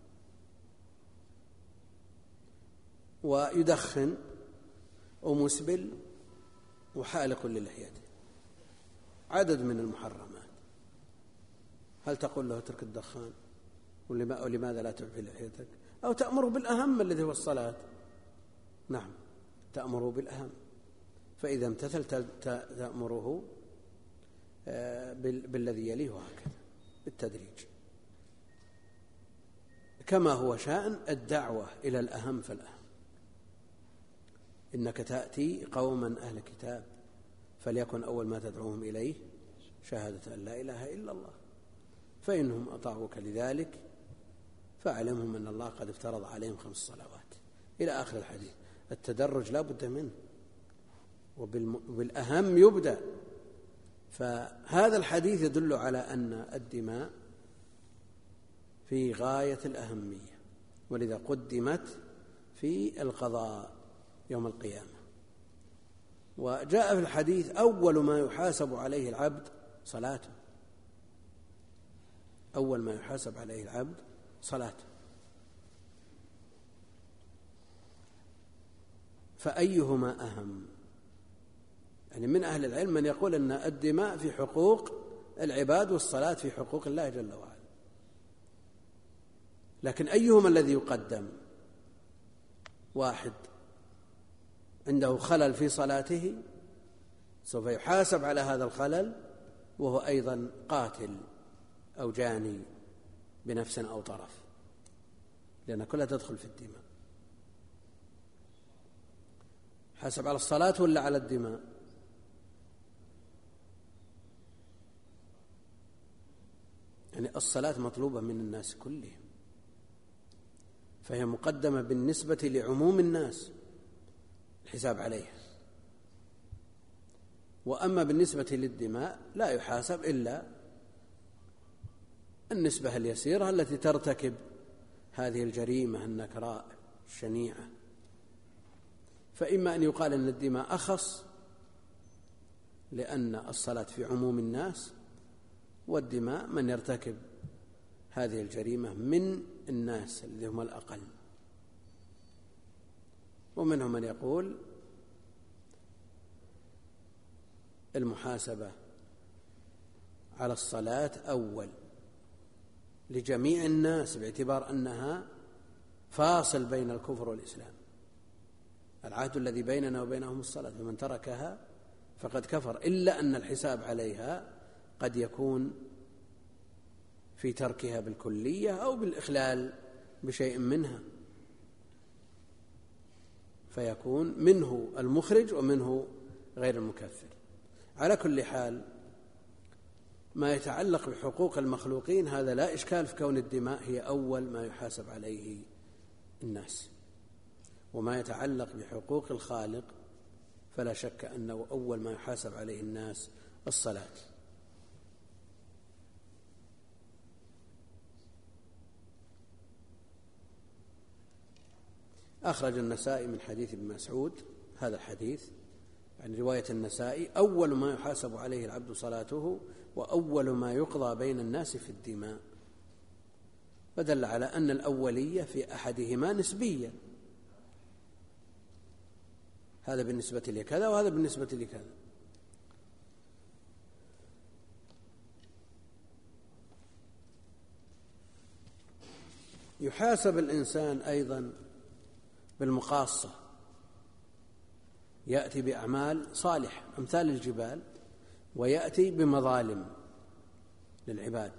[SPEAKER 1] ويدخن ومسبل وحالق للحيته، عدد من المحرمات. هل تقول له اترك الدخان ولماذا لا تعفي لحيتك؟ أو تأمره بالأهم الذي هو الصلاة؟ نعم، تأمره بالأهم، فإذا امتثل تأمره بالذي يليه هكذا بالتدريج. كما هو شأن الدعوة إلى الأهم فالأهم. إنك تأتي قوما أهل كتاب فليكن أول ما تدعوهم إليه شهادة أن لا إله إلا الله، فإنهم أطاعوك لذلك فاعلمهم أن الله قد افترض عليهم خمس صلوات إلى آخر الحديث. التدرج لا بد منه، وبالأهم يبدأ. فهذا الحديث يدل على أن الدماء في غاية الأهمية، ولذا قدمت في القضاء يوم القيامة. وجاء في الحديث أول ما يحاسب عليه العبد صلاته، أول ما يحاسب عليه العبد صلاته. فأيهما أهم؟ يعني من أهل العلم من يقول أن الدماء في حقوق العباد والصلاة في حقوق الله جل وعلا، لكن أيهما الذي يقدم؟ واحد عنده خلل في صلاته سوف يحاسب على هذا الخلل، وهو أيضا قاتل أو جاني بنفس أو طرف، لأن كلها تدخل في الدماء. حاسب على الصلاة ولا على الدماء؟ يعني الصلاة مطلوبة من الناس كلهم، فهي مقدمة بالنسبة لعموم الناس الحساب عليها. وأما بالنسبة للدماء لا يحاسب إلا النسبة اليسيرة التي ترتكب هذه الجريمة النكراء الشنيعة. فإما أن يقال أن الدماء أخص لأن الصلاة في عموم الناس، والدماء من يرتكب هذه الجريمة من الناس الذي هم الأقل. ومنهم من يقول المحاسبة على الصلاة أول لجميع الناس، باعتبار أنها فاصل بين الكفر والإسلام. العهد الذي بيننا وبينهم الصلاة، فمن تركها فقد كفر، إلا أن الحساب عليها قد يكون في تركها بالكلية أو بالإخلال بشيء منها، فيكون منه المخرج ومنه غير المكفر. على كل حال ما يتعلق بحقوق المخلوقين هذا لا إشكال في كون الدماء هي أول ما يحاسب عليه الناس، وما يتعلق بحقوق الخالق فلا شك أنه أول ما يحاسب عليه الناس الصلاة. أخرج النسائي من حديث ابن مسعود هذا الحديث، يعني رواية النسائي: أول ما يحاسب عليه العبد صلاته، وأول ما يقضى بين الناس في الدماء. فدل على أن الأولية في أحدهما نسبية، هذا بالنسبة لكذا وهذا بالنسبة لكذا. يحاسب الإنسان أيضا بالمقاصة، يأتي بأعمال صالحة أمثال الجبال، ويأتي بمظالم للعباد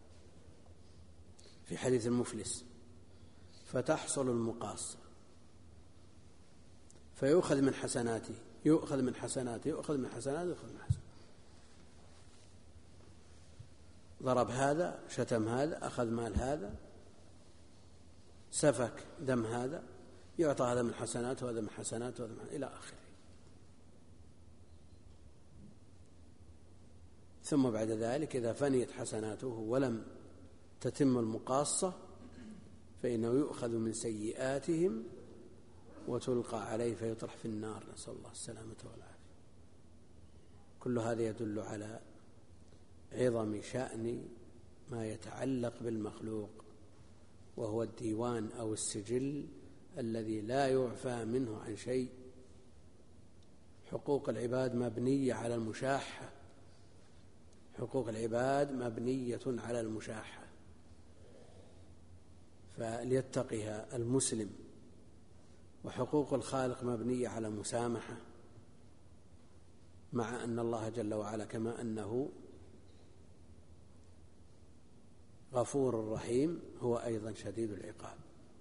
[SPEAKER 1] في حديث المفلس، فتحصل المقاصة فيؤخذ من حسناته يؤخذ من حسناته يؤخذ من حسناته يؤخذ من حسناته ضرب هذا، شتم هذا، أخذ مال هذا، سفك دم هذا، يعطى هذا من حسناته وهذا من حسناته وهذا من إلى آخره. ثم بعد ذلك إذا فنيت حسناته ولم تتم المقاصة فإنه يؤخذ من سيئاتهم وتلقى عليه فيطرح في النار، نسأل الله السلامة والعافية. كل هذا يدل على عظم شأن ما يتعلق بالمخلوق، وهو الديوان أو السجل الذي لا يعفى منه عن شيء. حقوق العباد مبنية على المشاحة، حقوق العباد مبنية على المشاحة، فليتقها المسلم. وحقوق الخالق مبنية على مسامحة، مع أن الله جل وعلا كما أنه غفور رحيم هو أيضا شديد العقاب،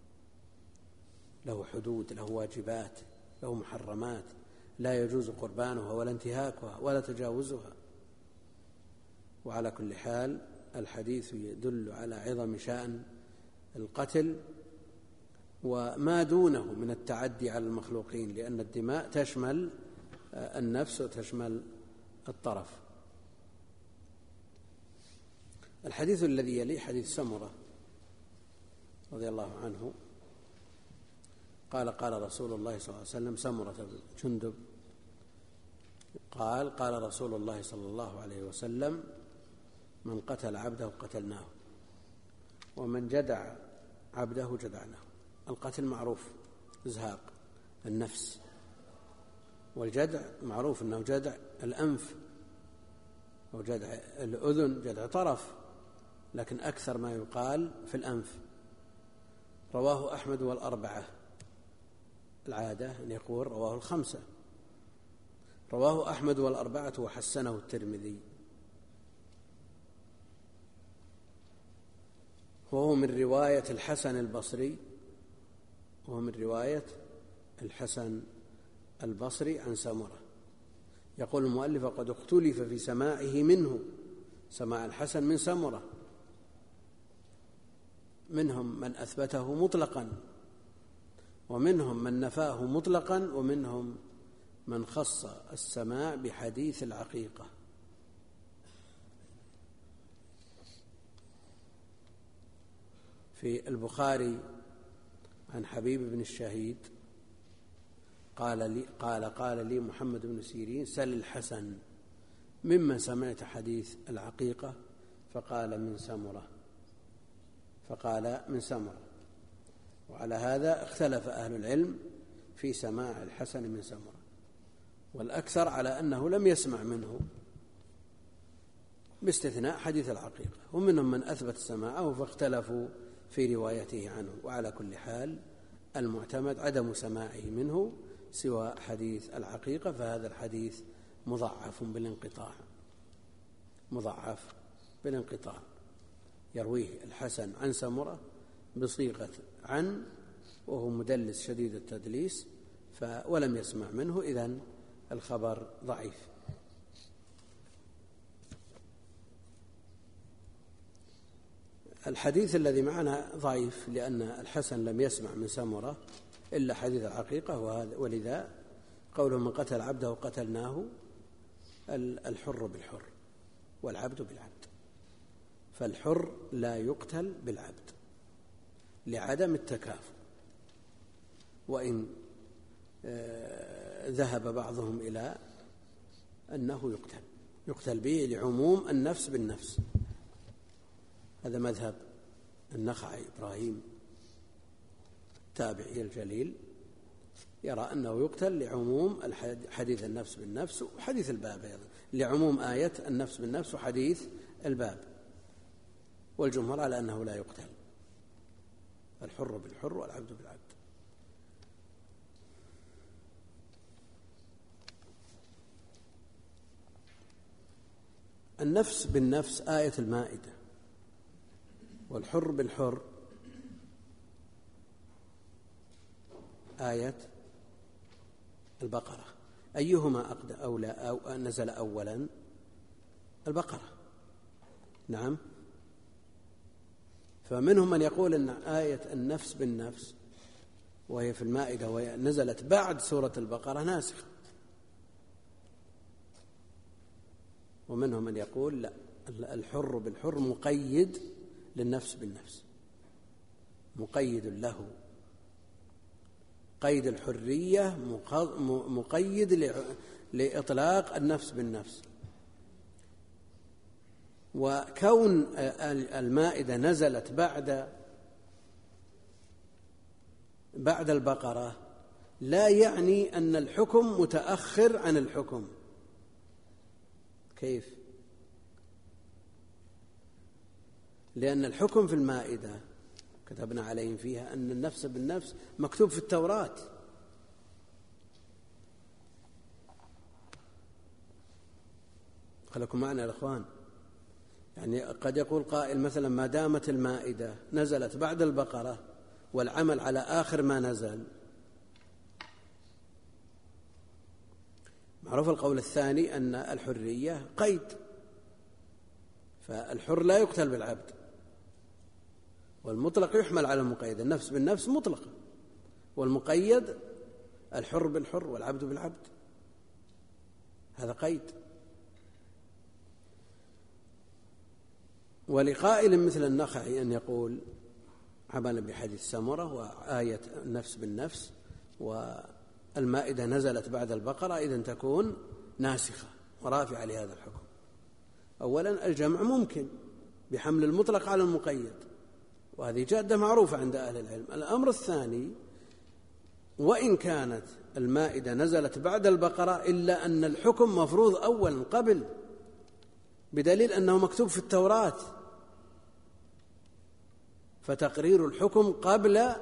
[SPEAKER 1] له حدود، له واجبات، له محرمات لا يجوز قربانها ولا انتهاكها ولا تجاوزها. وعلى كل حال الحديث يدل على عظم شأن القتل وما دونه من التعدي على المخلوقين، لأن الدماء تشمل النفس وتشمل الطرف. الحديث الذي يليه حديث سمرة رضي الله عنه قال قال رسول الله صلى الله عليه وسلم، سمرة بن جندب قال قال رسول الله صلى الله عليه وسلم: من قتل عبده قتلناه، ومن جدع عبده جدعناه. القتل معروف إزهاق النفس، والجدع معروف أنه جدع الأنف أو جدع الأذن، جدع طرف، لكن أكثر ما يقال في الأنف. رواه أحمد والأربعة، العادة أن يقول رواه الخمسة، رواه أحمد والأربعة وحسنه الترمذي. وهو من رواية الحسن البصري وهو من رواية الحسن البصري عن سمرة. يقول المؤلف: قد اختلف في سماعه منه، سماع الحسن من سمرة، منهم من أثبته مطلقا، ومنهم من نفاه مطلقا، ومنهم من خص السماع بحديث العقيقة. في البخاري عن حبيب بن الشهيد قال لي قال قال لي محمد بن سيرين: سل الحسن ممن سمعت حديث العقيقة، فقال من سمرة فقال من سمرة. وعلى هذا اختلف أهل العلم في سماع الحسن من سمرة، والأكثر على أنه لم يسمع منه باستثناء حديث العقيقة، ومنهم من أثبت سماعه فاختلفوا في روايته عنه. وعلى كل حال المعتمد عدم سماعه منه سوى حديث العقيقة، فهذا الحديث مضعف بالانقطاع، مضعف بالانقطاع، يرويه الحسن عن سمرة بصيغة عن، وهو مدلس شديد التدليس ولم يسمع منه، إذن الخبر ضعيف. الحديث الذي معنا ضعيف لأن الحسن لم يسمع من سمرة إلا حديث العقيقة، ولذا قوله: من قتل عبده قتلناه، الحر بالحر والعبد بالعبد، فالحر لا يقتل بالعبد لعدم التكافؤ، وإن ذهب بعضهم إلى أنه يقتل يقتل به لعموم النفس بالنفس. هذا مذهب النخعي إبراهيم التابعي الجليل، يرى أنه يقتل لعموم حديث النفس بالنفس وحديث الباب أيضا، لعموم آية النفس بالنفس وحديث الباب، والجمهور على أنه لا يقتل، الحر بالحر والعبد بالعبد. النفس بالنفس آية المائدة، والحر بالحر آية البقرة. أيهما أقدم أولى أو نزل أولا؟ البقرة، نعم. فمنهم من يقول أن آية النفس بالنفس وهي في المائدة ونزلت بعد سورة البقرة ناسخة، ومنهم من يقول لا، الحر بالحر مقيد للنفس بالنفس، مقيد له قيد الحرية، مقيد لإطلاق النفس بالنفس. وكون المائدة نزلت بعد بعد البقرة لا يعني أن الحكم متأخر عن الحكم. كيف؟ لأن الحكم في المائدة كتبنا عليهم فيها أن النفس بالنفس مكتوب في التوراة، خلكم معنا يا إخوان. يعني قد يقول قائل مثلا: ما دامت المائدة نزلت بعد البقرة والعمل على آخر ما نزل، معروف القول الثاني أن الحرية قيد، فالحر لا يقتل بالعبد، والمطلق يحمل على المقيد، النفس بالنفس مطلقة، والمقيد الحر بالحر والعبد بالعبد، هذا قيد. ولقائل مثل النخعي أن يقول عملا بحديث سمرة وآية النفس بالنفس والمائدة نزلت بعد البقرة إذن تكون ناسخة ورافعة لهذا الحكم. أولا الجمع ممكن بحمل المطلق على المقيد، وهذه جادة معروفة عند أهل العلم. الأمر الثاني، وإن كانت المائدة نزلت بعد البقرة إلا أن الحكم مفروض أولا قبل، بدليل أنه مكتوب في التوراة، فتقرير الحكم قبل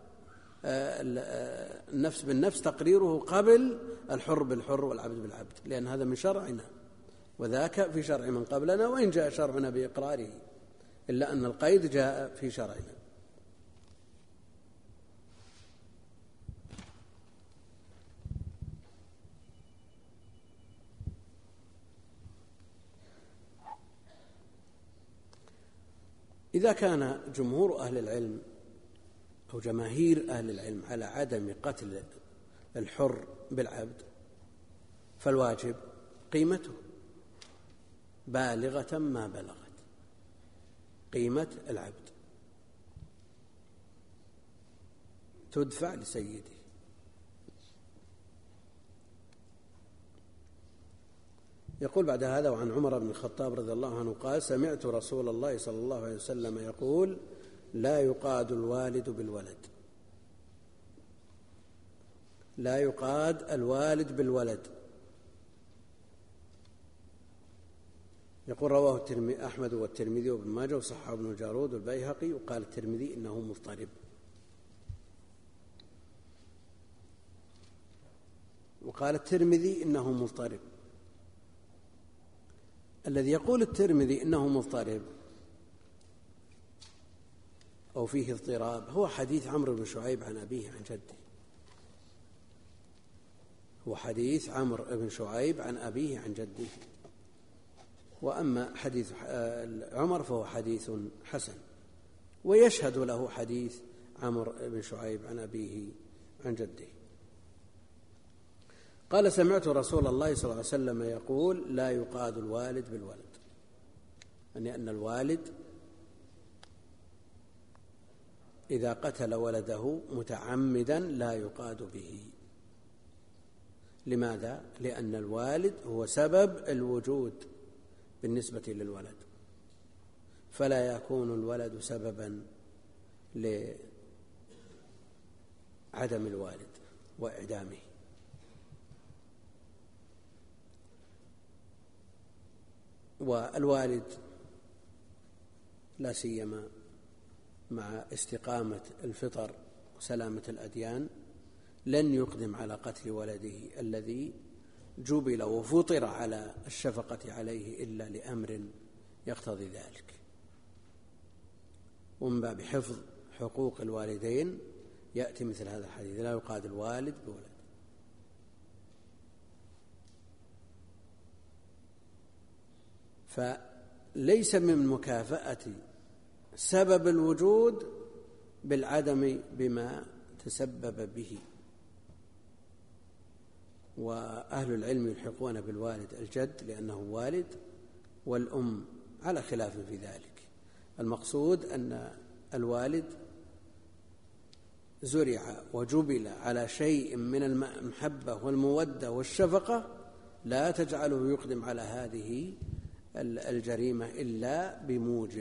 [SPEAKER 1] النفس بالنفس تقريره قبل الحر بالحر والعبد بالعبد، لأن هذا من شرعنا وذاك في شرع من قبلنا، وإن جاء شرعنا بإقراره إلا أن القيد جاء في شرعنا. إذا كان جمهور أهل العلم أو جماهير أهل العلم على عدم قتل الحر بالعبد، فالواجب قيمته بالغة ما بلغت، قيمة العبد تدفع لسيده. يقول بعد هذا: وعن عمر بن الخطاب رضي الله عنه قال: سمعت رسول الله صلى الله عليه وسلم يقول: لا يقاد الوالد بالولد، لا يقاد الوالد بالولد. يقول: رواه الترمذي أحمد والترمذي وابن ماجه وصححه ابن الجارود والبيهقي، وقال الترمذي إنه مضطرب. وقال الترمذي إنه مضطرب. الذي يقول الترمذي إنه مضطرب أو فيه اضطراب هو حديث عمرو بن شعيب عن أبيه عن جده، هو حديث عمرو بن شعيب عن أبيه عن جده. وأما حديث عمر فهو حديث حسن، ويشهد له حديث عمرو بن شعيب عن أبيه عن جده. قال: سمعت رسول الله صلى الله عليه وسلم يقول: لا يقاد الوالد بالولد، يعني أن الوالد إذا قتل ولده متعمدا لا يقاد به. لماذا؟ لأن الوالد هو سبب الوجود بالنسبة للولد، فلا يكون الولد سببا لعدم الوالد وإعدامه. والوالد لا سيما مع استقامة الفطر وسلامة الأديان لن يقدم على قتل ولده الذي جبل وفطر على الشفقة عليه إلا لأمر يقتضي ذلك. ومن باب حفظ حقوق الوالدين يأتي مثل هذا الحديث: لا يقاد الوالد بولد. فليس من مكافأة سبب الوجود بالعدم بما تسبب به. وأهل العلم يلحقون بالوالد الجد لأنه والد، والأم على خلاف في ذلك. المقصود أن الوالد زرع وجبل على شيء من المحبة والمودة والشفقة لا تجعله يقدم على هذه الجريمة إلا بموجب.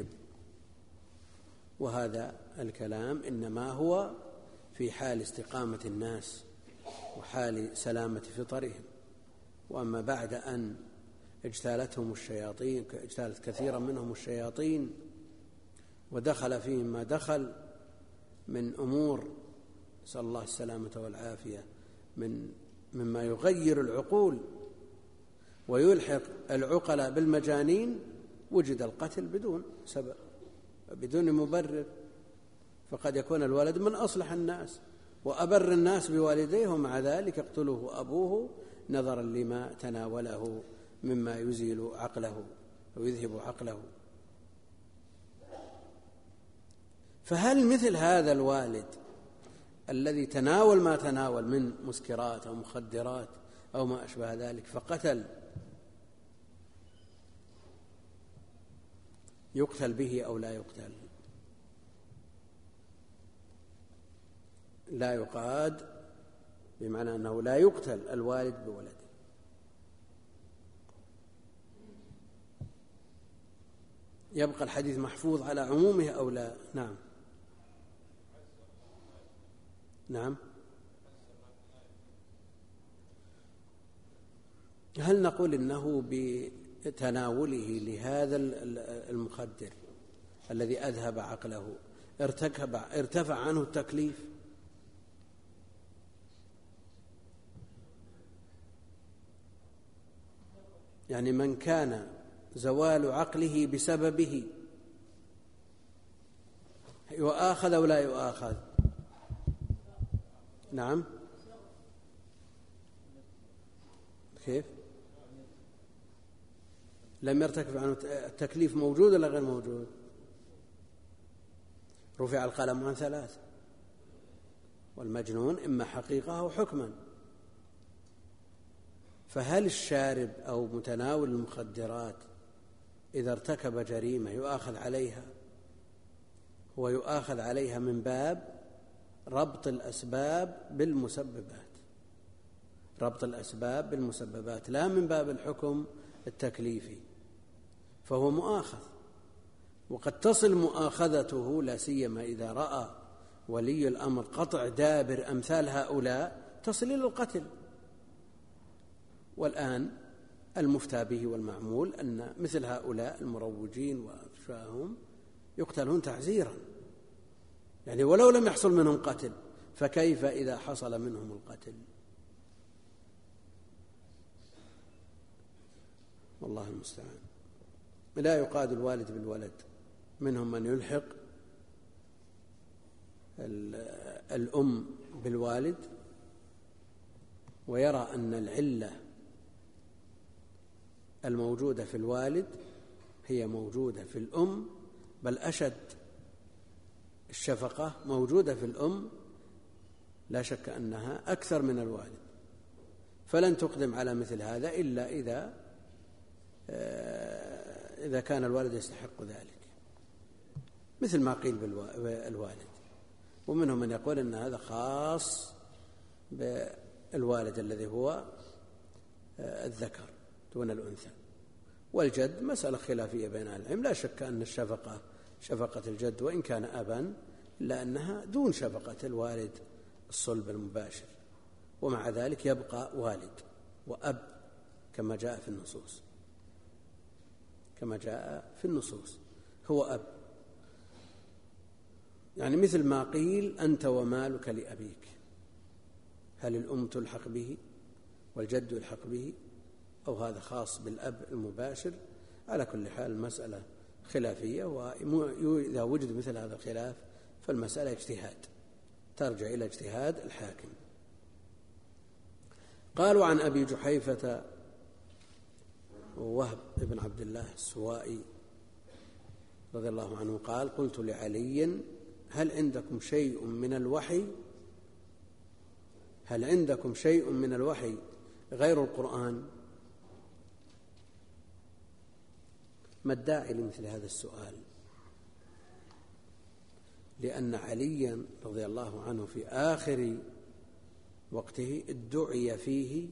[SPEAKER 1] وهذا الكلام إنما هو في حال استقامة الناس وحال سلامة فطرهم. وأما بعد أن اجتالتهم الشياطين، اجتالت كثيرا منهم الشياطين ودخل فيهم ما دخل من أمور، نسأل الله السلامة والعافية، من مما يغير العقول ويلحق العقلاء بالمجانين، وجد القتل بدون سبب بدون مبرر. فقد يكون الولد من أصلح الناس وأبر الناس بوالديه، ومع ذلك يقتله أبوه نظرا لما تناوله مما يزيل عقله أو يذهب عقله. فهل مثل هذا الوالد الذي تناول ما تناول من مسكرات أو مخدرات أو ما أشبه ذلك فقتل يقتل به أو لا يقتل؟ لا يقاد، بمعنى أنه لا يقتل الوالد بولده. يبقى الحديث محفوظ على عمومه أو لا؟ نعم نعم. هل نقول إنه بتناوله لهذا المخدر الذي أذهب عقله ارتكب ارتفع عنه التكليف؟ يعني من كان زوال عقله بسببه يؤاخذ أو لا يؤاخذ؟ نعم. كيف؟ لم يرتكب عنه التكليف موجود ولا غير موجود؟ رفع القلم عن ثلاث، والمجنون إما حقيقة أو حكما. فهل الشارب أو متناول المخدرات إذا ارتكب جريمة يؤاخذ عليها؟ هو يؤاخذ عليها من باب ربط الأسباب بالمسببات، ربط الأسباب بالمسببات، لا من باب الحكم التكليفي. فهو مؤاخذ، وقد تصل مؤاخذته لا سيما إذا رأى ولي الأمر قطع دابر أمثال هؤلاء تصل إلى القتل. والآن المفتى به والمعمول أن مثل هؤلاء المروجين وأشباههم يقتلون تعزيرا، يعني ولو لم يحصل منهم قتل، فكيف إذا حصل منهم القتل؟ والله المستعان. لا يقاد الوالد بالولد، منهم من يلحق الأم بالوالد ويرى أن العلة الموجودة في الوالد هي موجودة في الأم، بل أشد الشفقة موجودة في الأم، لا شك أنها أكثر من الوالد، فلن تقدم على مثل هذا إلا إذا إذا كان الوالد يستحق ذلك، مثل ما قيل بالوالد. ومنهم من يقول أن هذا خاص بالوالد الذي هو الذكر دون الأنثى. والجد مسألة خلافية بين أهل العلم، لا شك أن الشفقة شفقة الجد وإن كان أبا إلا أنها دون شفقة الوالد الصلب المباشر، ومع ذلك يبقى والد وأب كما جاء في النصوص، كما جاء في النصوص هو أب. يعني مثل ما قيل أنت ومالك لأبيك، هل الأم تلحق به والجد يلحق به أو هذا خاص بالأب المباشر؟ على كل حال المسألة خلافية، وإذا وجد مثل هذا الخلاف فالمسألة اجتهاد، ترجع إلى اجتهاد الحاكم. قالوا عن أبي جحيفة وهب بن عبد الله السوائي رضي الله عنه قال: قلت لعلي: هل عندكم شيء من الوحي هل عندكم شيء من الوحي غير القرآن؟ ما الداعي لمثل هذا السؤال؟ لأن عليا رضي الله عنه في آخر وقته ادعي فيه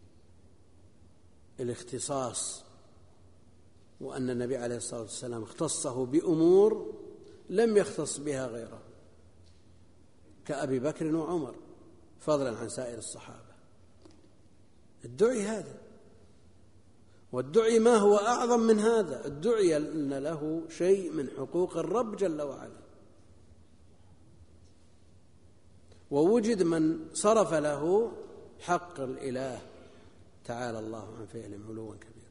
[SPEAKER 1] الاختصاص، وأن النبي عليه الصلاة والسلام اختصه بأمور لم يختص بها غيره كأبي بكر وعمر فضلا عن سائر الصحابة. ادعي هذا، والدعي ما هو أعظم من هذا، الدعي أن له شيء من حقوق الرب جل وعلا، ووجد من صرف له حق الإله تعالى الله عن فعلهم علوا كبيرا،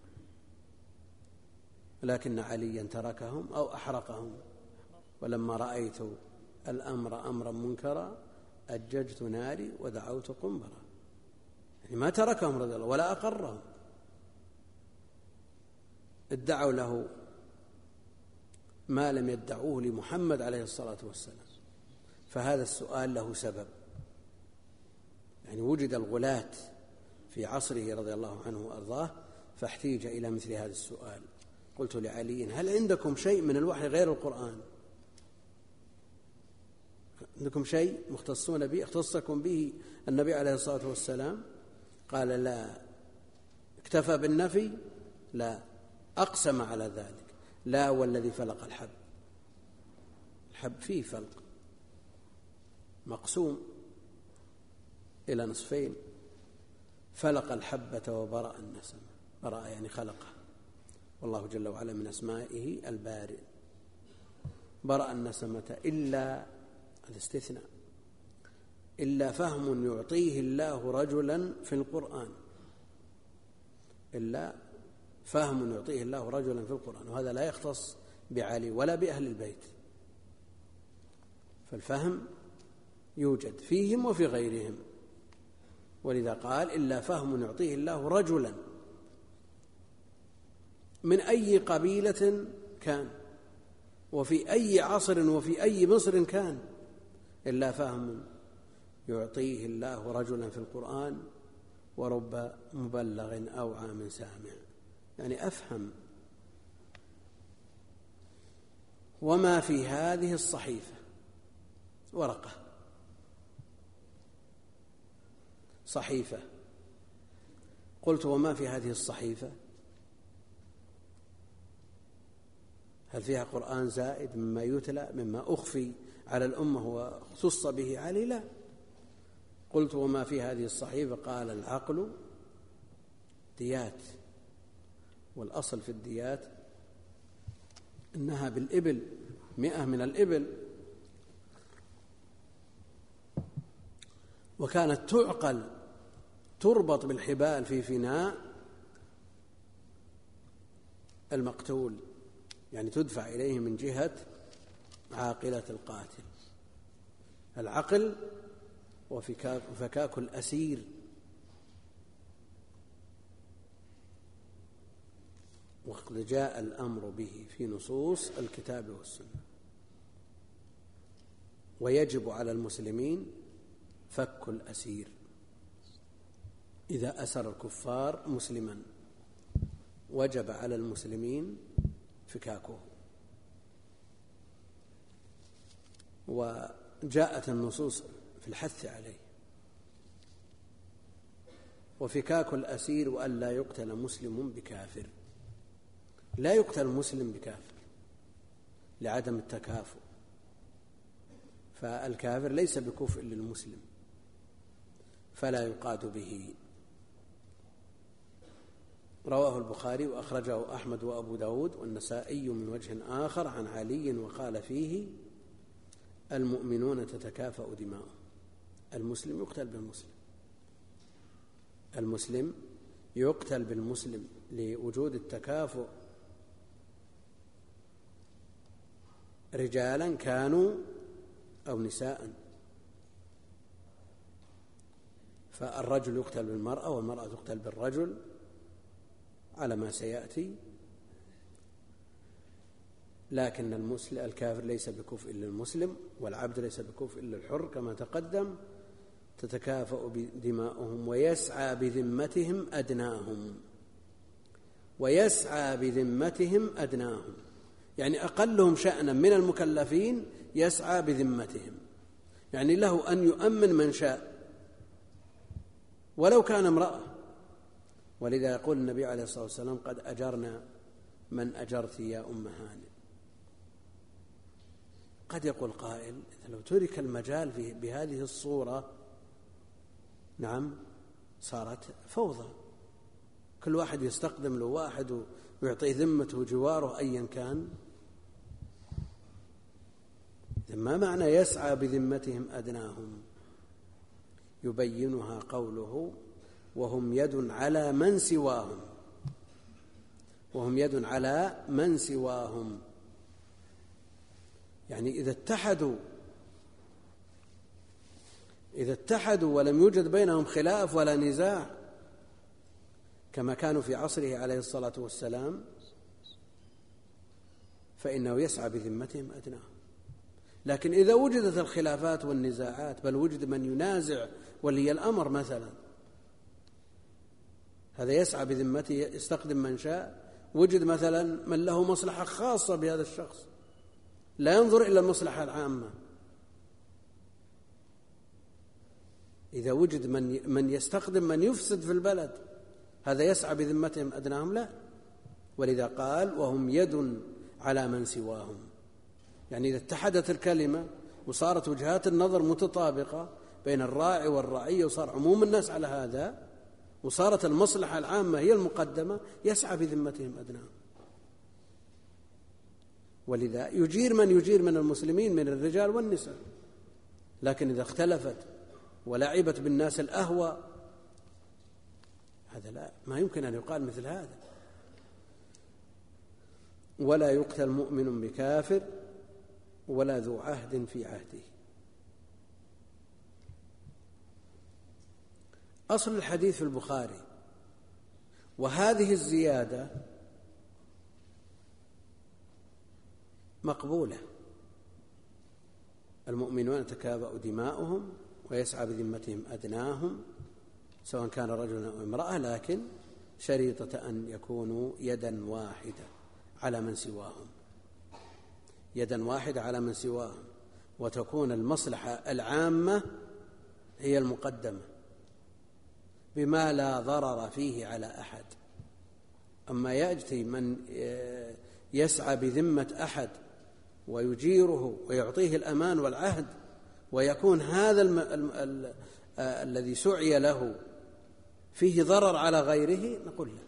[SPEAKER 1] لكن عليا تركهم أو أحرقهم. ولما رأيت الأمر أمرا منكرا أججت ناري ودعوت قنبرا، يعني ما تركهم رضي الله ولا أقرهم. ادعوا له ما لم يدعوه لمحمد عليه الصلاة والسلام. فهذا السؤال له سبب، يعني وجد الغلاة في عصره رضي الله عنه وأرضاه فاحتيج إلى مثل هذا السؤال. قلت لعلي: هل عندكم شيء من الوحي غير القرآن؟ عندكم شيء مختصون به اختصكم به النبي عليه الصلاة والسلام؟ قال: لا. اكتفى بالنفي؟ لا، أقسم على ذلك. لا والذي فلق الحب. الحب فيه فلق، مقسوم إلى نصفين. فلق الحبة وبرأ النسمة. برأ يعني خلقه، والله جل وعلا من أسمائه البارئ. برأ النسمة إلا الاستثناء، إلا فهم يعطيه الله رجلا في القرآن، إلا فهم يعطيه الله رجلا في القرآن، وهذا لا يختص بعلي ولا بأهل البيت، فالفهم يوجد فيهم وفي غيرهم، ولذا قال: إلا فهم يعطيه الله رجلا من أي قبيلة كان وفي أي عصر وفي أي مصر كان، إلا فهم يعطيه الله رجلا في القرآن ورب مبلغ أوعى من سامع، يعني أفهم. وما في هذه الصحيفة ورقة، صحيفة. قلت: وما في هذه الصحيفة؟ هل فيها قرآن زائد مما يتلى مما أخفي على الأمة واختص به علي؟ لا. قلت: وما في هذه الصحيفة؟ قال: العقل ديات، والأصل في الديات إنها بالإبل، مئة من الإبل، وكانت تعقل، تربط بالحبال في فناء المقتول، يعني تدفع إليه من جهة عاقلة القاتل. العقل وفكاك الأسير. وقد جاء الأمر به في نصوص الكتاب والسنة، ويجب على المسلمين فك الأسير. إذا أسر الكفار مسلما وجب على المسلمين فكاكه. وجاءت النصوص في الحث عليه. وفكاك الأسير وأن لا يقتل مسلم بكافر، لا يقتل مسلم بكافر لعدم التكافؤ، فالكافر ليس بكفء للمسلم فلا يقاد به. رواه البخاري وأخرجه أحمد وأبو داود والنسائي من وجه آخر عن علي وقال فيه: المؤمنون تتكافأ دماؤهم. المسلم يقتل بالمسلم، المسلم يقتل بالمسلم لوجود التكافؤ، رجالا كانوا أو نساء، فالرجل يقتل بالمرأة والمرأة تقتل بالرجل على ما سيأتي. لكن المسلم الكافر ليس بكفء إلا المسلم، والعبد ليس بكفء إلا الحر كما تقدم. تتكافأ دماؤهم ويسعى بذمتهم أدناهم، ويسعى بذمتهم أدناهم، يعني أقلهم شأنا من المكلفين يسعى بذمتهم، يعني له أن يؤمن من شاء ولو كان امرأة. ولذا يقول النبي عليه الصلاة والسلام: قد أجرنا من أجرت يا أم هانئ. قد يقول قائل: لو ترك المجال في بهذه الصورة نعم صارت فوضى، كل واحد يستقدم له واحد ويعطيه ذمته جواره أيا كان. ما معنى يسعى بذمتهم أدناهم؟ يبينها قوله: وهم يد على من سواهم، وهم يد على من سواهم، يعني إذا اتحدوا إذا اتحدوا ولم يوجد بينهم خلاف ولا نزاع كما كانوا في عصره عليه الصلاة والسلام، فإنه يسعى بذمتهم أدناهم. لكن إذا وجدت الخلافات والنزاعات، بل وجد من ينازع ولي الأمر مثلا، هذا يسعى بذمته، يستخدم من شاء. وجد مثلا من له مصلحة خاصة بهذا الشخص، لا ينظر إلى المصلحة العامة. إذا وجد من من يستخدم من يفسد في البلد، هذا يسعى بذمتهم أدناهم؟ لا. ولذا قال وهم يد على من سواهم، يعني إذا اتحدت الكلمة وصارت وجهات النظر متطابقة بين الراعي والرعية، وصار عموم الناس على هذا، وصارت المصلحة العامة هي المقدمة، يسعى بذمتهم أدناهم. ولذا يجير من يجير من المسلمين من الرجال والنساء. لكن إذا اختلفت ولعبت بالناس الأهوى، هذا لا، ما يمكن أن يقال مثل هذا. ولا يقتل مؤمن بكافر ولا ذو عهد في عهده. أصل الحديث في البخاري، وهذه الزيادة مقبولة. المؤمنون تكافأ دماؤهم ويسعى بذمتهم أدناهم، سواء كان رجلا أو امرأة، لكن شريطة أن يكونوا يدا واحدة على من سواهم، يدا واحدة على من سواهم، وتكون المصلحة العامة هي المقدمة بما لا ضرر فيه على أحد. أما يأتي من يسعى بذمة أحد ويجيره ويعطيه الأمان والعهد، ويكون هذا الم... ال... ال... آ... الذي سعي له فيه ضرر على غيره، نقول له.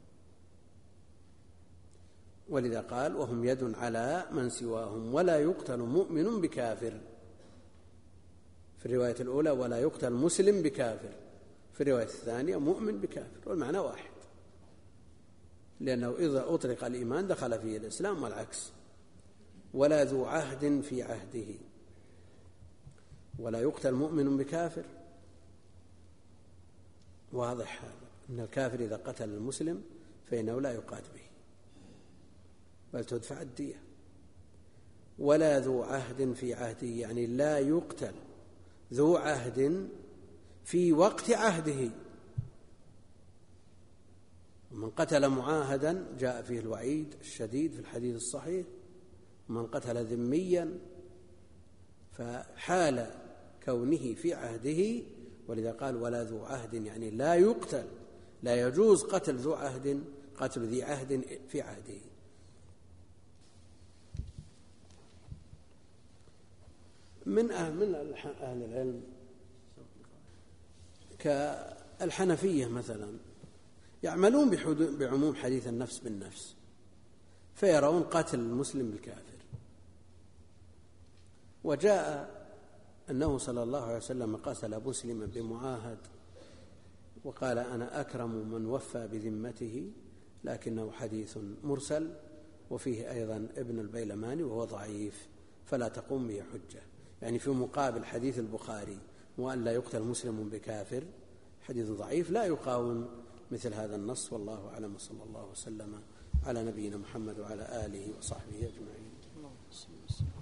[SPEAKER 1] ولذا قال وهم يد على من سواهم ولا يقتل مؤمن بكافر، في الرواية الأولى ولا يقتل مسلم بكافر، في الرواية الثانية مؤمن بكافر، والمعنى واحد، لأنه إذا أطلق الإيمان دخل فيه الإسلام والعكس. ولا ذو عهد في عهده، ولا يقتل مؤمن بكافر. واضح هذا، أن الكافر إذا قتل المسلم فإنه لا يقاد به بل تدفع الدية. ولا ذو عهد في عهده، يعني لا يقتل ذو عهد في وقت عهده. من قتل معاهدا جاء فيه الوعيد الشديد في الحديث الصحيح، من قتل ذميا فحال كونه في عهده. ولذا قال ولا ذو عهد، يعني لا يقتل، لا يجوز قتل ذو عهد، قتل ذي عهد في عهده. من أهل العلم كالحنفية مثلا يعملون بعموم حديث النفس بالنفس، فيرون قتل المسلم بالكافر. وجاء أنه صلى الله عليه وسلم قتل مسلما بمعاهد، وقال أنا أكرم من وفى بذمته، لكنه حديث مرسل، وفيه أيضا ابن البيلماني وهو ضعيف، فلا تقوم به حجة. يعني في مقابل حديث البخاري وأن لا يقتل مسلم بكافر، حديث ضعيف لا يقاوم مثل هذا النص. والله أعلم، صلى الله وسلم على نبينا محمد وعلى آله وصحبه أجمعين.